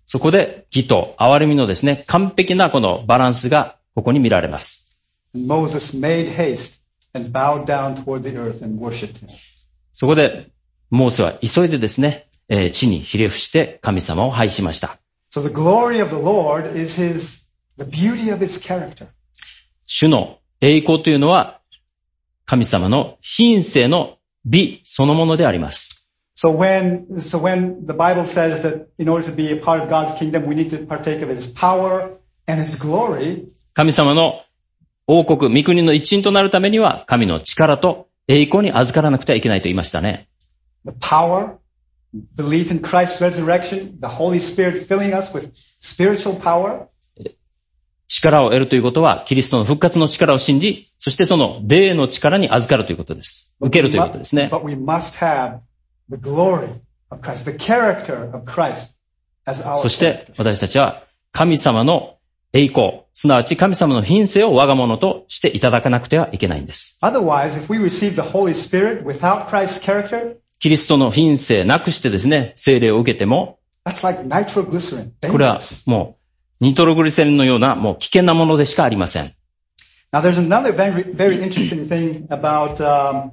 そこで義と憐れみのですね、完璧なこのバランスがここに見られます。 Moses made haste and bowed down toward the earth and worshipped him. そこで、モーセは急いでですね、えー地にひれ伏して神様を拝しました。 So the glory of the Lord is his, the beauty of his character. 主の栄光というのは、神様の品性の美そのものであります。 So when, so when the Bible says that in order to be a part of God's kingdom, we need to partake of his power and his glory. 神様の王国、御国の一員となるためには、神の力と栄光に預からなくてはいけないと言いましたね。 The power, belief in Christ's resurrection, the Holy Spirit filling us with spiritual power. 力を得るということは、キリストの復活の力を信じ、そしてその霊の力に預かるということです。受けるということですね。 But we must have the glory of Christ, the character of Christ as our そして character. 私たちは神様の栄光、すなわち神様の品性を我が物としていただかなくてはいけないんです。 Otherwise, if we receive the Holy Spirit without Christ's character, キリストの品性なくしてですね、聖霊を受けても、 that's like nitroglycerin. これは Dangerous. もうニトログリセリンのようなもう危険なものでしかありません。 Now, there's another very, very interesting thing about um,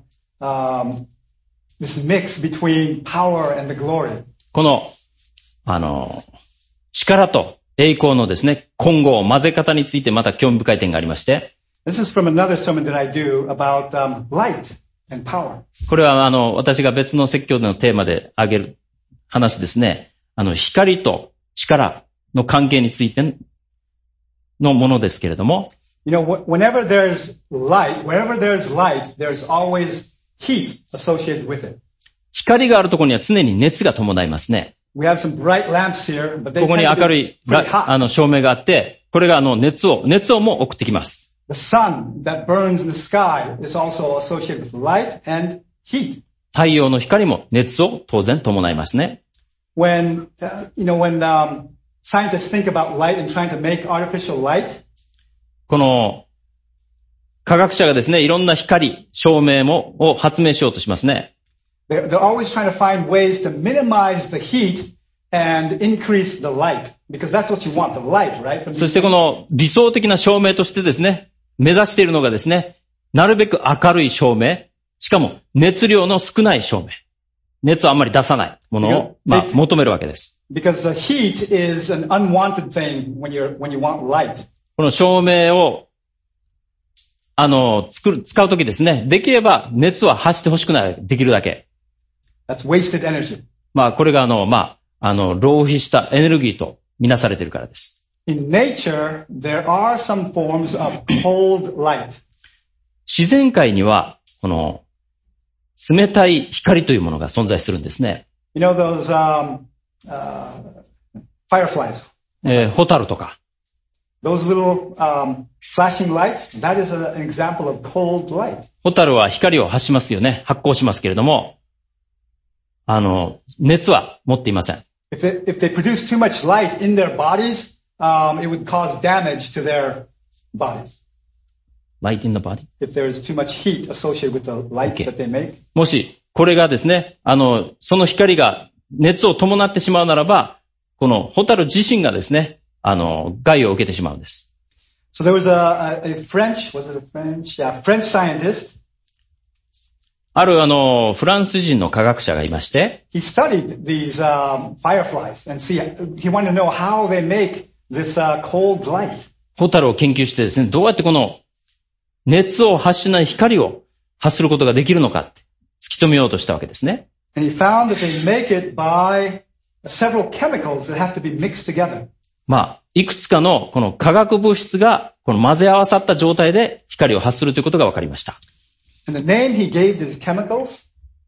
um, this mix between power and the glory. この、あの、力と栄光のですね、混合、混ぜ方についてまた興味深い点がありまして、 This is from another sermon that I do about um, light and power. これはあの、私が別の説教のテーマで挙げる、話すですね、あの、光と力の関係についてのものですけれども、 You know, wh- whenever there's light, wherever there's light, there's always heat associated with it. 光があるところには常に熱が伴いますね。 We have some bright lamps here, but they ここに tend to 明る be い pretty ラあ hot. の照明があって、これがあの熱を、熱をも送ってきます。 The sun that burns in the sky is also associated with light and heat. 太陽の光も熱を当然伴いますね。 When, uh, you know, when um, scientists think about light and trying to make artificial light, この科学者がですね、いろんな光、照明もを発明しようとしますね。 they're, they're always trying to find ways to minimize the heat and increase the light. Because that's what you want, the light, right? From そ these してこの理想的な照明としてですね、目指しているのがですね、なるべく明るい照明、しかも熱量の少ない照明。熱をあんまり出さないものを、まあ、求めるわけです。 Because the heat is an unwanted thing when you're, when you want light. この照明を、あの、作る、使うときですね、できれば熱は発してほしくない、できるだけ。 That's wasted energy. まあ、これがあの、まあ、あの、浪費したエネルギーとみなされているからです。 In nature, there are some forms of cold light. 自然界には、この、冷たい光というものが存在するんですね。 You know those um, uh, fireflies? えー、ホタルとか。 Those little um, flashing lights, that is a, an example of cold light. ホタルは光を発しますよね。発光しますけれども、あの、熱は持っていません。 If they, if they produce too much light in their bodies, um, it would cause damage to their bodies. Light in the body? If there is too much heat associated with the light Okay. that they make. もし、これがですね、あの、その光が熱を伴ってしまうならば、このホタル自身がですね、あの、害を受けてしまうんです。 So there was a, a, a French, was it a French? Yeah, French scientist. あるあの、フランス人の科学者がいまして、 He studied these um, fireflies and see, he wanted to know how they make this uh, cold light. ホタルを研究してですね、どうやってこの熱を発しない光を発することができるのかって突き止めようとしたわけですね。 And he found that they make it by several chemicals that have to be mixed together. まあ、いくつかのこの化学物質がこの混ぜ合わさった状態で光を発するということが分かりました。 And the name he gave these chemicals,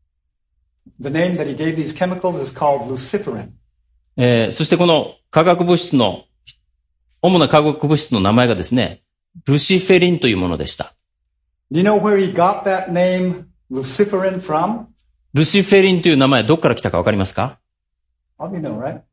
the name that he gave these chemicals is called luciferin. えー、そしてこの化学物質の、主な化学物質の名前がですね、ルシフェリンというものでした。 Do you know where he got that name, luciferin, from? ルシフェリンという名前どこから来たか分かりますか？ How do you know, right?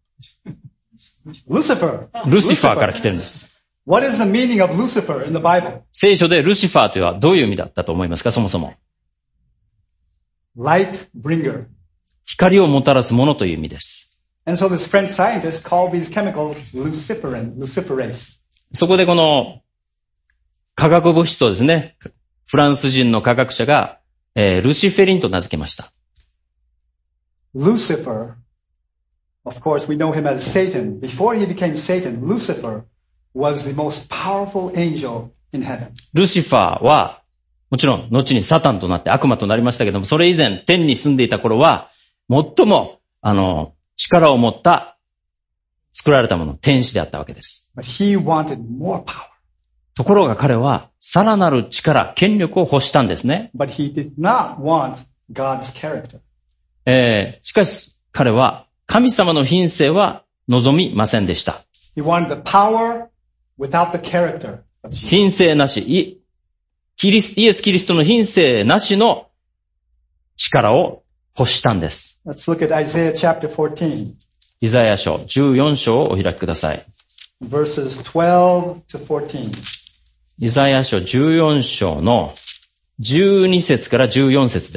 Lucifer. ルシファーから来てるんです。 What is the meaning of Lucifer in the Bible? 聖書でルシファーというのはどういう意味だったと思いますか、そもそも。 Light bringer. 光をもたらすものという意味です。 And so this French scientist called these chemicals luciferin, luciferase. そこでこの化学物質をですね、フランス人の科学者が、えー、ルシフェリンと名付けました。 Lucifer, of course we know him as Satan. Before he became Satan, Lucifer was the most powerful angel in heaven. ルシファーは、もちろん後にサタンとなって悪魔となりましたけども、それ以前天に住んでいた頃は、最も、あの、力を持った作られたもの、天使であったわけです。 But he wanted more power. ところが彼はさらなる力、権力を欲したんですね。 But he did not want God's character. えー、しかし彼は神様の品性は望みませんでした。 He wanted the power without the character of Jesus. 品性なし、イ、キリス、イエス・キリストの品性なしの力を欲したんです。 Let's look at Isaiah chapter fourteen. イザヤ書じゅうよん章をお開きください。 Verses twelve to fourteen. イザヤ書じゅうよん章のじゅうに節からじゅうよん節です。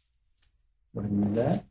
What do you mean that?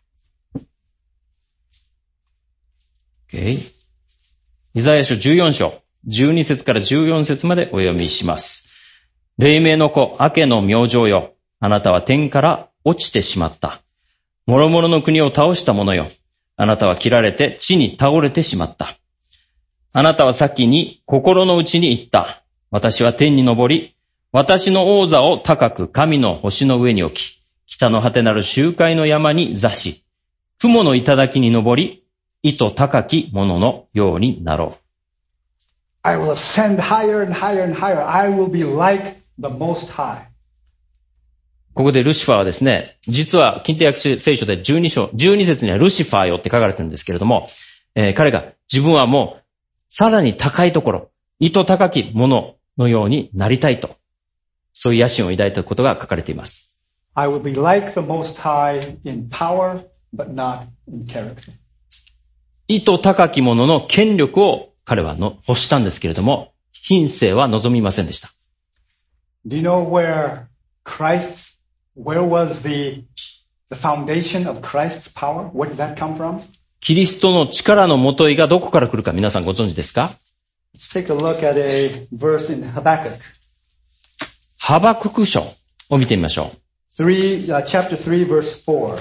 Okay. イザヤ書じゅうよん章、じゅうに節からじゅうよん節までお読みします。黎明の子、明けの明星よ。あなたは天から落ちてしまった。諸々の国を倒した者よ。あなたは切られて地に倒れてしまった。あなたは先に心の内に言った。私は天に昇り、私の王座を高く神の星の上に置き、北の果てなる周海の山に座し、雲の頂に登り、糸高きもののようになろう。 I will ascend higher and higher and higher. I will be like the Most High. ここでルシファーはですね、実は近代訳聖書でじゅうに章、じゅうに節にはルシファーよって書かれてるんですけれども、えー、彼が自分はもうさらに高いところ、糸高きもののようになりたいと、そういう野心を抱いたことが書かれています。 I will be like the Most High in power, but not in character. 糸高きものの権力を彼はの欲したんですけれども、品性は望みませんでした。 Do you know where Christ's, where was the, the foundation of Christ's power? Where did that come from? キリストの力の元いがどこから来るか皆さんご存知ですか？ Let's take a look at a verse in Habakkuk. ハバクク書を見てみましょう。 Three, uh, chapter three, verse four.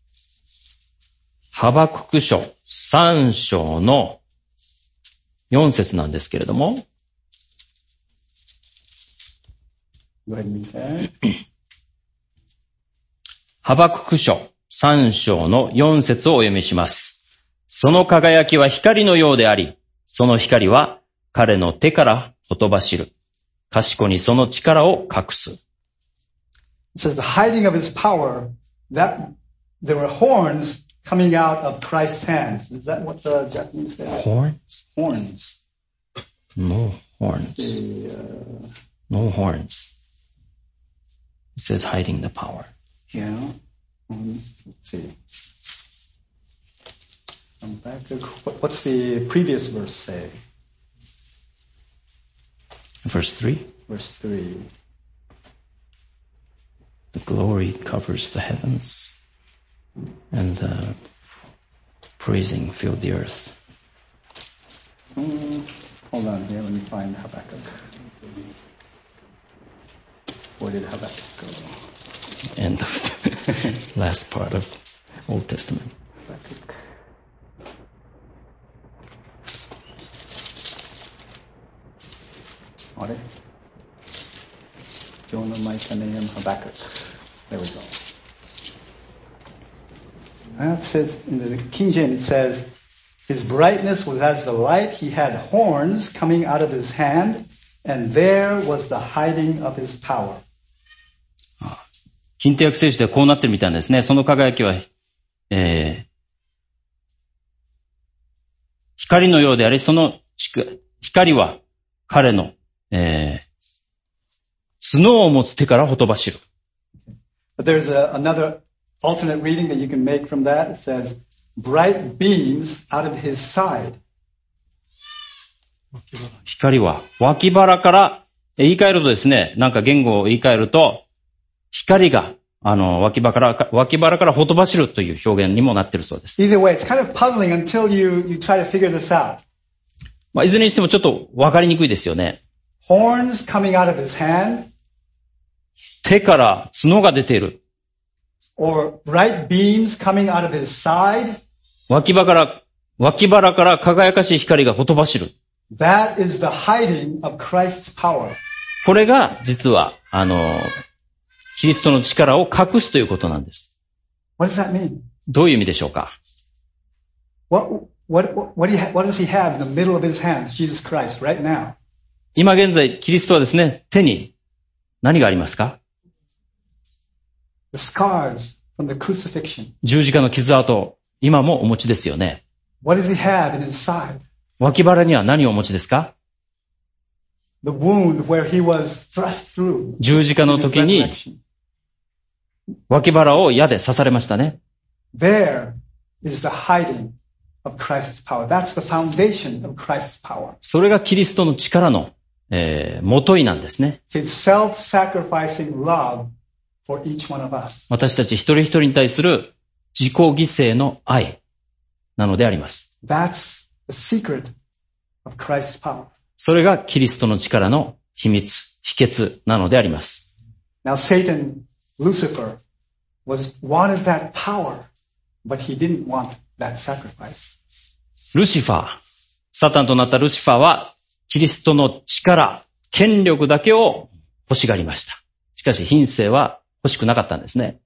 ハバクク書さん章のよん節なんですけれども。 Go ahead and read that. ハバクク書さん章のよん節をお読みします。その輝きは光のようであり、その光は彼の手からほとばしる。賢にその力を隠す。 It says the hiding of his power, that there were horns coming out of Christ's hand. Is that what the Japanese say? Horns? Horns. No horns. The, uh, No horns. It says hiding the power. yeah. Horns. Let's see. I'm back. What, what's the previous verse say? Verse three. Verse three. The glory covers the heavens, and the praising filled the earth. Um, hold on here. Let me find Habakkuk. Where did Habakkuk go? End of the last part of Old Testament. Habakkuk. Got it? Jonah, Micah, Nahum, Habakkuk. There we go. And it says, in the King James, it says, his brightness was as the light. He had horns coming out of his hand, and there was the hiding of his power. 近代訳聖書ではこうなってるみたいなんですね。その輝きは、えー、光のようであり、その光は彼の、えー、角を持つ手からほとばしる。 But there's a, another alternate reading that you can make from that. It says, bright beams out of his side. 光は脇腹から、言い換えるとですね、なんか言語を言い換えると、光があの、脇腹から、脇腹からほとばしるという表現にもなっているそうです。 Either way, it's kind of puzzling until you, you try to figure this out. まあ、いずれにしてもちょっとわかりにくいですよね。 Horns coming out of his hand. 手から角が出ている。 Or bright beams coming out of his side. 脇腹から、脇腹から輝かしい光がほとばしる。 That is the hiding of Christ's power. これが実は、あの、キリストの力を隠すということなんです。 What does that mean? どういう意味でしょうか？ What, what, what, do you ha- what does he have in the middle of his hands, Jesus Christ, right now? 今現在、キリストはですね、手に何がありますか？ The scars from the crucifixion. 十字架の傷跡、今もお持ちですよね。 What does he have in his side? 脇腹には何をお持ちですか？ The wound where he was thrust through. 十字架の時に脇腹を矢で刺されましたね。 There is the hiding of Christ's power. That's the foundation of Christ's power. それがキリストの力の、えー、元いなんですね。 His self-sacrificing love for each one of us. 私たち一人一人に対する自己犠牲の愛なのであります。 That's the secret of Christ's power. それがキリストの力の秘密、秘訣なのであります。 Now Satan, Lucifer, was wanted that power, but he didn't want that sacrifice. ルシファー、サタンとなったルシファーはキリストの力、権力だけを欲しがりました。しかし品性は欲しくなかったんですね。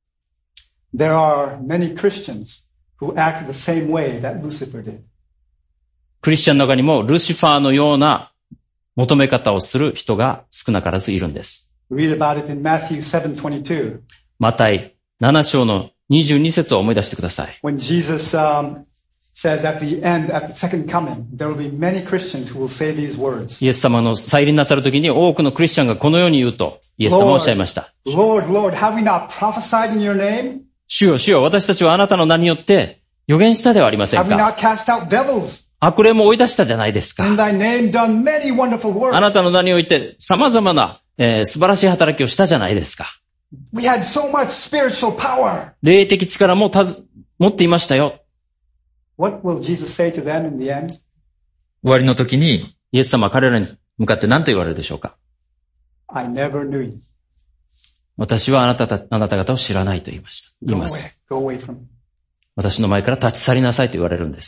There are many Christians who act the same way that Lucifer did. クリスチャンの中にもルシファーのような求め方をする人が少なからずいるんです。 Read about it in Matthew seven twenty-two. マタイなな章のにじゅうに節を思い出してください。 When Jesus um, says at the end, at the second coming, there will be many Christians who will say these words. イエス様の再臨なさるときに多くのクリスチャンがこのように言うとイエス様はおっしゃいました。 Lord, Lord, have we not prophesied in your name? 主よ主よ、私たちはあなたの名によって預言したではありません Have we か。 not cast out devils? 悪霊も追い出したじゃないですか。 In thy name done many wonderful あな works. たの名において様々な、えー、素晴らしい働きをしたじゃないですか。 We had so much spiritual power. 霊的力もたず持っていましたよ。 What will Jesus say to them in the end? 終わりの時にイエス様は彼らに向かって何と言われるでしょうか。 I never knew you. 私はあなたた、あなた方を知らないと言いました。言 Go いま away. す。 Go away from me. 私の前から立ち去りなさいと言われるんです。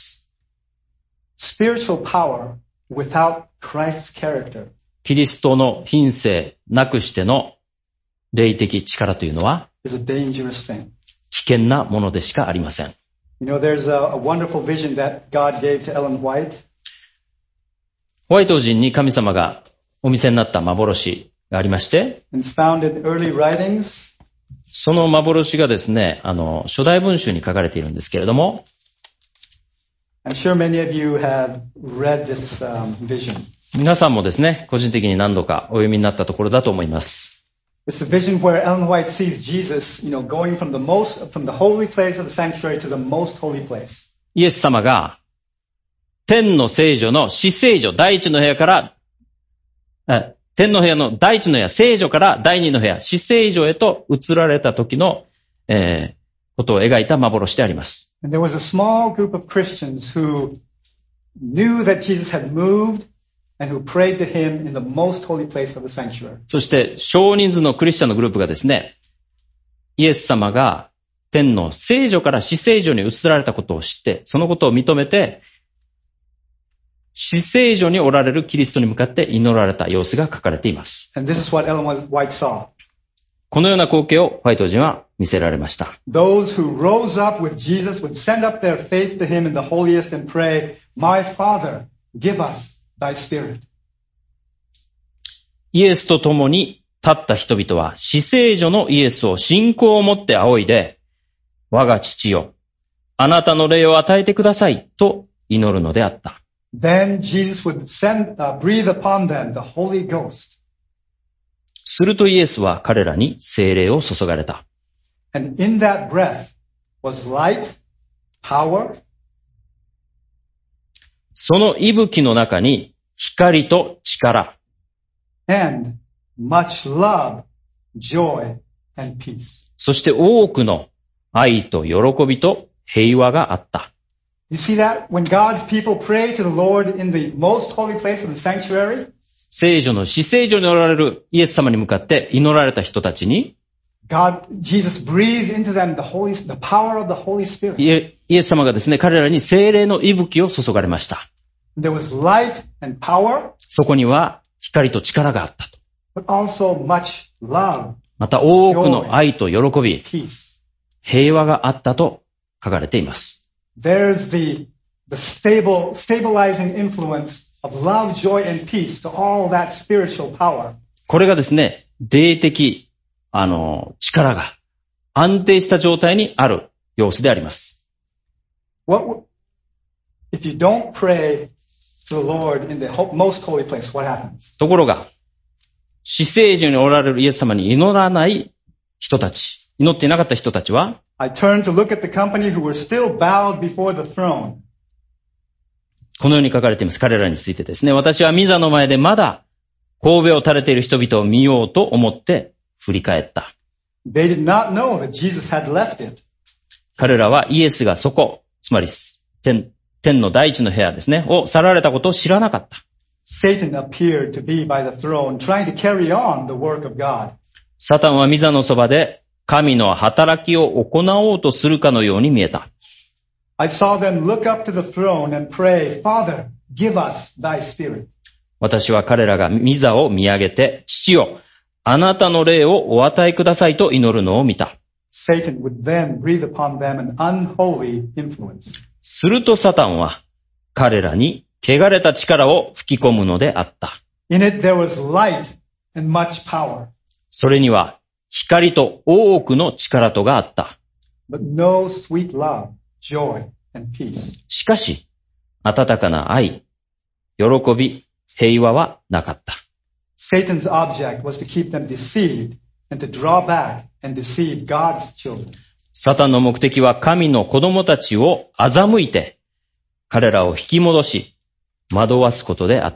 Spiritual power without Christ's character キリストの品性なくしての霊的力というのは is a dangerous thing. 危険なものでしかありません。 You know, there's a, a wonderful vision that God gave to Ellen White. ホワイト人に神様がお見せになった幻がありまして、 And it's found in early writings. その幻がですね、あの、初代文集に書かれているんですけれども、 I'm sure many of you have read this um, vision. 皆さんもですね、個人的に何度かお読みになったところだと思います。 It's a vision where Ellen White sees Jesus, you know, going from the most, from the holy place of the sanctuary to the most holy place. イエス様が天の聖女の至聖女、第一の部屋から、え天の部屋の第一の部屋、聖女から第二の部屋、至聖女へと移られた時の、えーことを描いた幻であります。 And there was a small group of Christians who knew that Jesus had moved and who prayed to him in the most holy place of the sanctuary. そして少人数のクリスチャンのグループがですね、イエス様が天の聖女から至聖女に移られたことを知って、そのことを認めて、至聖女におられるキリストに向かって祈られた様子が書かれています。 And this is what Ellen White saw. このような光景をホワイト人は見せられました。 Those who rose up with Jesus would send up their faith to him in the holiest and pray, My Father, give us thy Spirit. イエスと共に立った人々は、至聖女のイエスを信仰を持って仰いで、我が父よ、あなたの霊を与えてくださいと祈るのであった。 Then Jesus would send, uh, breathe upon them the Holy Ghost. するとイエスは彼らに聖霊を注がれた。 And in that breath was light, power, その息吹の中に光と力、 and much love, joy, and peace. そして多くの愛と喜びと平和があった。 You see that? When God's people pray to the Lord in the most holy place of the sanctuary, 聖女の至聖所におられるイエス様に向かって祈られた人たちに、 God, Jesus breathed into them the Holy, the power of the Holy Spirit. イエ、イエス様がですね、彼らに聖霊の息吹を注がれました。 There was light and power, そこには光と力があったと。 but also much love, また多くの愛と喜び、 peace. 平和があったと書かれています。 There's the, the stable, stabilizing influence of love, joy, and peace to all that spiritual power. これがですね、霊的、あの、力が安定した状態にある様子であります。 What, if you don't pray to the Lord in the most holy place, what happens? ところが、至聖所におられるイエス様に祈らない人たち、祈っていなかった人たちは、 I turned to look at the company who were still bowed before the throne. このように書かれています。彼らについてですね。私は御座の前でまだ頭を垂れている人々を見ようと思って振り返った。 They did not know that Jesus had left it. 彼らはイエスがそこ、つまり天、天の第一の部屋ですね、を去られたことを知らなかった。 Satan appeared to be by the throne, trying to carry on the work of God. サタンは御座のそばで神の働きを行おうとするかのように見えた。 I saw them look up to the throne and pray, Father, give us thy spirit. 私は彼らが御座を見上げて、父よ、あなたの霊をお与えくださいと祈るのを見た。 Satan would then breathe upon them an unholy influence. するとサタンは彼らに汚れた力を吹き込むのであった。 In it there was light and much power. それには光と多くの力とがあった。 But no sweet love, joy, and peace. しかし、温かな愛、喜び、平和はなかった。 Satan's object was to keep them deceived and to draw back and deceive God's children. サタンの目的は神の子供たちを欺いて、彼らを引き戻し、惑わすことであった。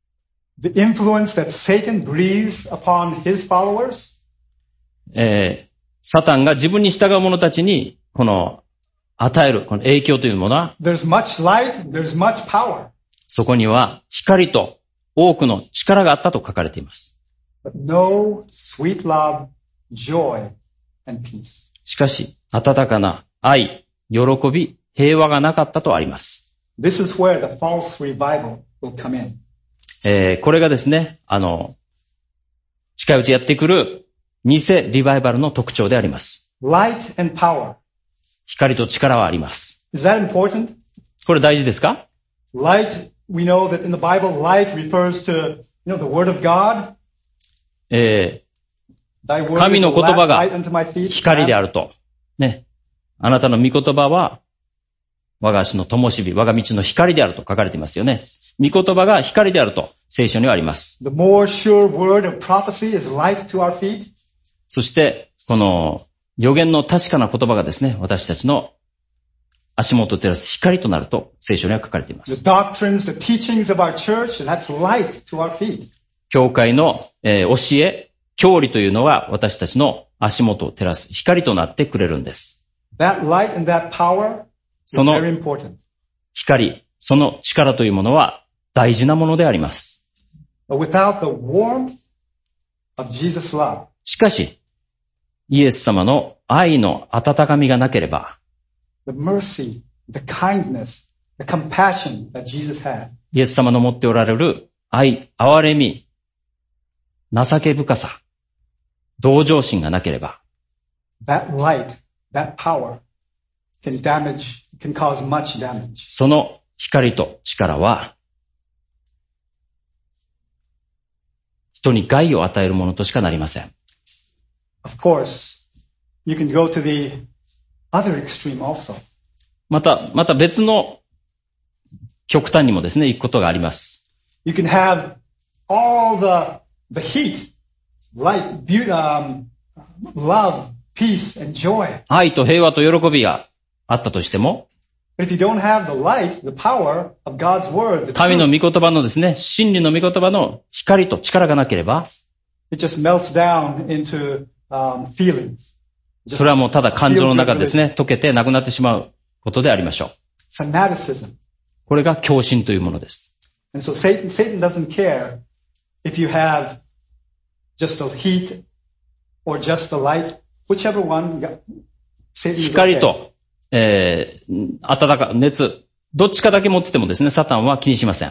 The influence that Satan breathes upon his followers, えー、サタンが自分に従う者たちに、この、与える、この影響というものは、 there's much light, there's much power. そこには光と多くの力があったと書かれています。 But no sweet love, joy, and peace. しかし、温かな愛、喜び、平和がなかったとあります。 This is where the false revival will come in. えー、これがですね、あの、近いうちやってくる偽リバイバルの特徴であります。 Light and power. 光と力はあります。 Is that important? これ大事ですか？ Light, we know that in the Bible, light refers to, you know, the Word of God. えー、 Thy word 神 is a の言葉 light が unto my feet. 光であると。ね。あなたの御言葉は、我が足の灯火、我が道の光であると書かれていますよね。御言葉が光であると聖書にはあります。 The more sure word of prophecy is light to our feet. そして、この予言の確かな言葉がですね、私たちの足元を照らす光となると聖書には書かれていま The す。 doctrines, the teachings of our church, that's light to our feet. 教会の、えー、教え、教理というのは私たちの足元を照らす光となってくれるんです。 That light and that power is その very important. 光、その力というものは大事なものであります。 But without the warmth of Jesus' love, しかし、イエス様の愛の温かみがなければ、 the mercy, the kindness, the compassion that Jesus had, イエス様の持っておられる愛、憐れみ、情け深さ、同情心がなければ、 that light, that power can damage, can cause much damage. その光と力は、人に害を与えるものとしかなりません。 Of course, you can go to the other extreme also. また、また別の極端にもですね、行くことがあります。 You can have all the, the heat, light, beauty, um, love, peace, and joy. 愛と平和と喜びがあったとしても、 But if you don't have the light, the power of God's word, the 神の truth, 御言葉のですね、真理の御言葉の光と力がなければ、 it just melts down into um, feelings. それはもうただ感情の中ですね、溶けてなくなってしまうことでありましょう。 Fanaticism. これが狂信というものです。 And so Satan, Satan doesn't care if you have just the heat or just the light, whichever one, Satan is okay. 光と、えー、暖か、熱、どっちかだけ持っててもですね、サタンは気にしません。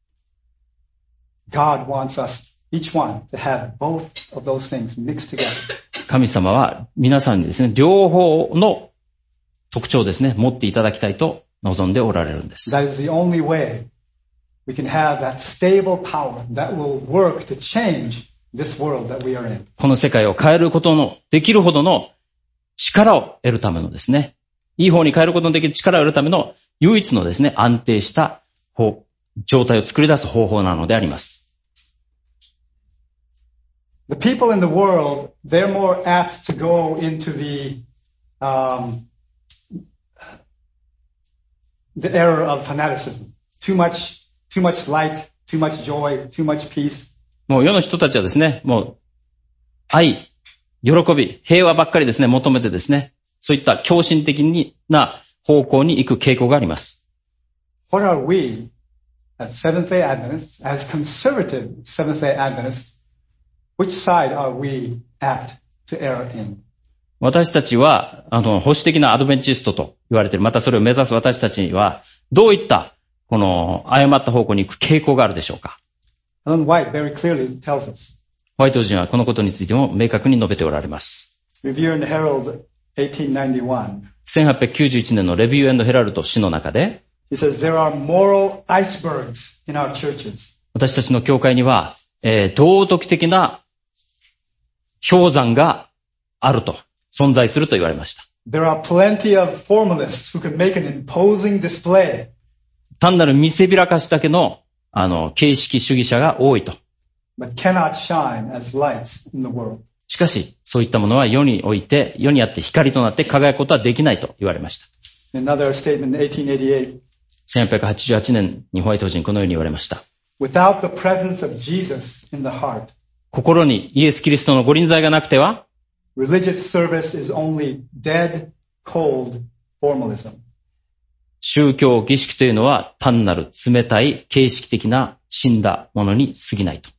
God wants us, each one, to have both of those things mixed together. 神様は皆さんにですね、両方の特徴をですね、持っていただきたいと望んでおられるんです。 That is the only way we can have that stable power that will work to change this world that we are in. この世界を変えることのできるほどの力を得るためのですね、いい方に変えることのできる力を得るための唯一のですね、安定した方状態を作り出す方法なのであります。 The people in the world, they're more apt to go into the, um, the error of fanaticism. Too much, too much light, too much joy, too much peace. もう世の人たちはですね、もう愛、喜び、平和ばっかりですね、求めてですね、そういった狂信的な方向に行く傾向があります。 What are we as Seventh-day Adventists, as conservative Seventh-day Adventists?Which side are we apt to err in? 私たちは、あの、保守的なアドベンチストと言われている。またそれを目指す私たちには、どういった、この、誤った方向に行く傾向があるでしょうか。 Ellen White very clearly tells us. ホワイト人はこのことについても明確に述べておられます。 Review and Herald eighteen ninety-one. せんはっぴゃくきゅうじゅういちねんのレビュー&ヘラルド詩の中で、 He says there are moral icebergs in our churches. 私たちの教会には、えー、道徳的な氷山があると、存在すると言われました。 There are plenty of formalists who can make an imposing display. 単なる見せびらかしだけの、あの、形式主義者が多いと。 But cannot shine as lights in the world. しかし、そういったものは世において、世にあって光となって輝くことはできないと言われました。 Another statement in eighteen eighty-eight. せんはっぴゃくはちじゅうはちねんにホワイト人このように言われました。 Without the presence of Jesus in the heart. 心にイエス・キリストのご臨在がなくては、 Religious service is only dead, cold formalism. 宗教儀式というのは単なる冷たい形式的な死んだものに過ぎないと。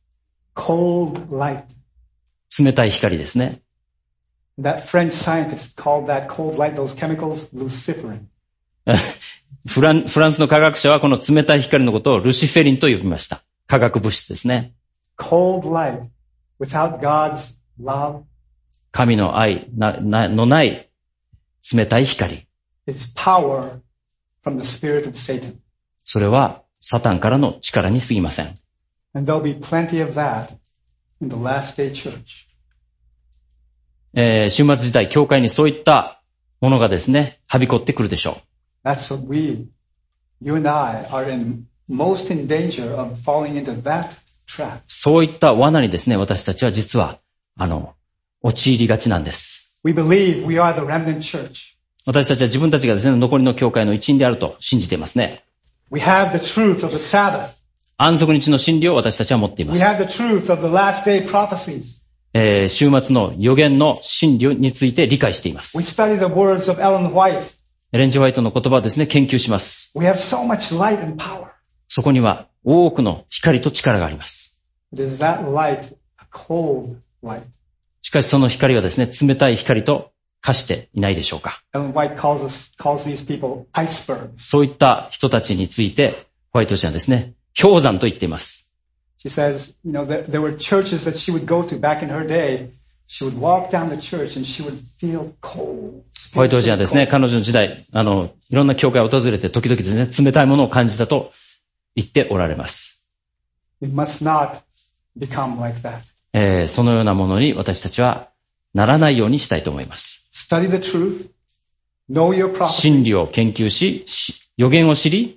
Cold light. 冷たい光ですね。 That French scientist called that cold light, those chemicals, luciferin. フラン、フランスの科学者はこの冷たい光のことをルシフェリンと呼びました。化学物質ですね。 Cold light without God's love. 神の愛ななのない冷たい光。 It's power from the spirit of Satan. それはサタンからの力に過ぎません。 And there'll be plenty of that in the last day church. えー、終末時代、教会にそういったものがですね、はびこってくるでしょう。 That's what we, you and I, are in most in danger of falling into that trap. そういった罠にですね、私たちは実は、あの、陥りがちなんです。 We believe we are the remnant church. 私たちは自分たちがですね、残りの教会の一員であると信じていますね。 We have the truth of the Sabbath. 安息日の真理を私たちは持っていま We す。 have the truth of the last day prophecies. えー、週末の予言の真理について理解していま We す。 study the words of Ellen White. エレンジ・ホワイトの言葉をですね、研究します。 We have so much light and power. そこには多くの光と力があります。 But is that light a cold light? しかしその光がですね、冷たい光と化していないでしょうか。 Ellen White calls us, calls these people icebergs. そういった人たちについて、ホワイト氏はですね、氷山と言っています。 She says, you know, there, there were churches that she would go to back in her day. She would walk down the church and she would feel cold. ホワイト氏はですね、彼女の時代、あの、いろんな教会を訪れて時々ですね、冷たいものを感じたと言っておられます。 We must not become like that. えー、そのようなものに私たちはならないようにしたいと思います。 Study the truth. Know your prophecy. 真理を研究し、予言を知り、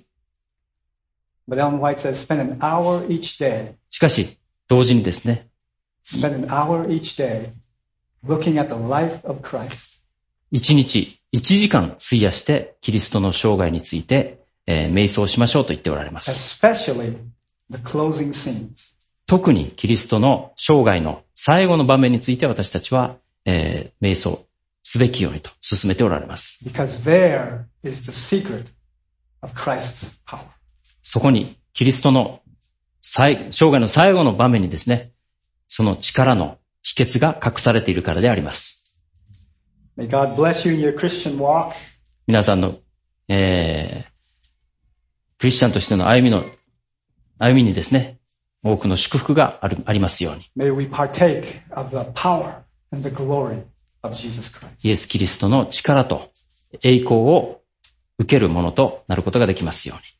But Ellen White says, spend an hour each day. しかし、同時にですね、 Spend an hour each day looking at the life of Christ. 一日、一時間費やしてキリストの生涯について、えー、瞑想しましょうと言っておられます。 Especially the closing scenes. 特にキリストの生涯の最後の場面について私たちは、 えー、瞑想すべきようにと進めておられます。 Because there is the secret of Christ's power. そこにキリストの生涯の最後の場面にですね、その力の秘訣が隠されているからであります。 May God bless you in your Christian walk. 皆さんの、えー、クリスチャンとしての歩みの歩みにですね、多くの祝福がある、ありますように。 May we partake of the power and the glory of Jesus Christ. イエス・キリストの力と栄光を受けるものとなることができますように。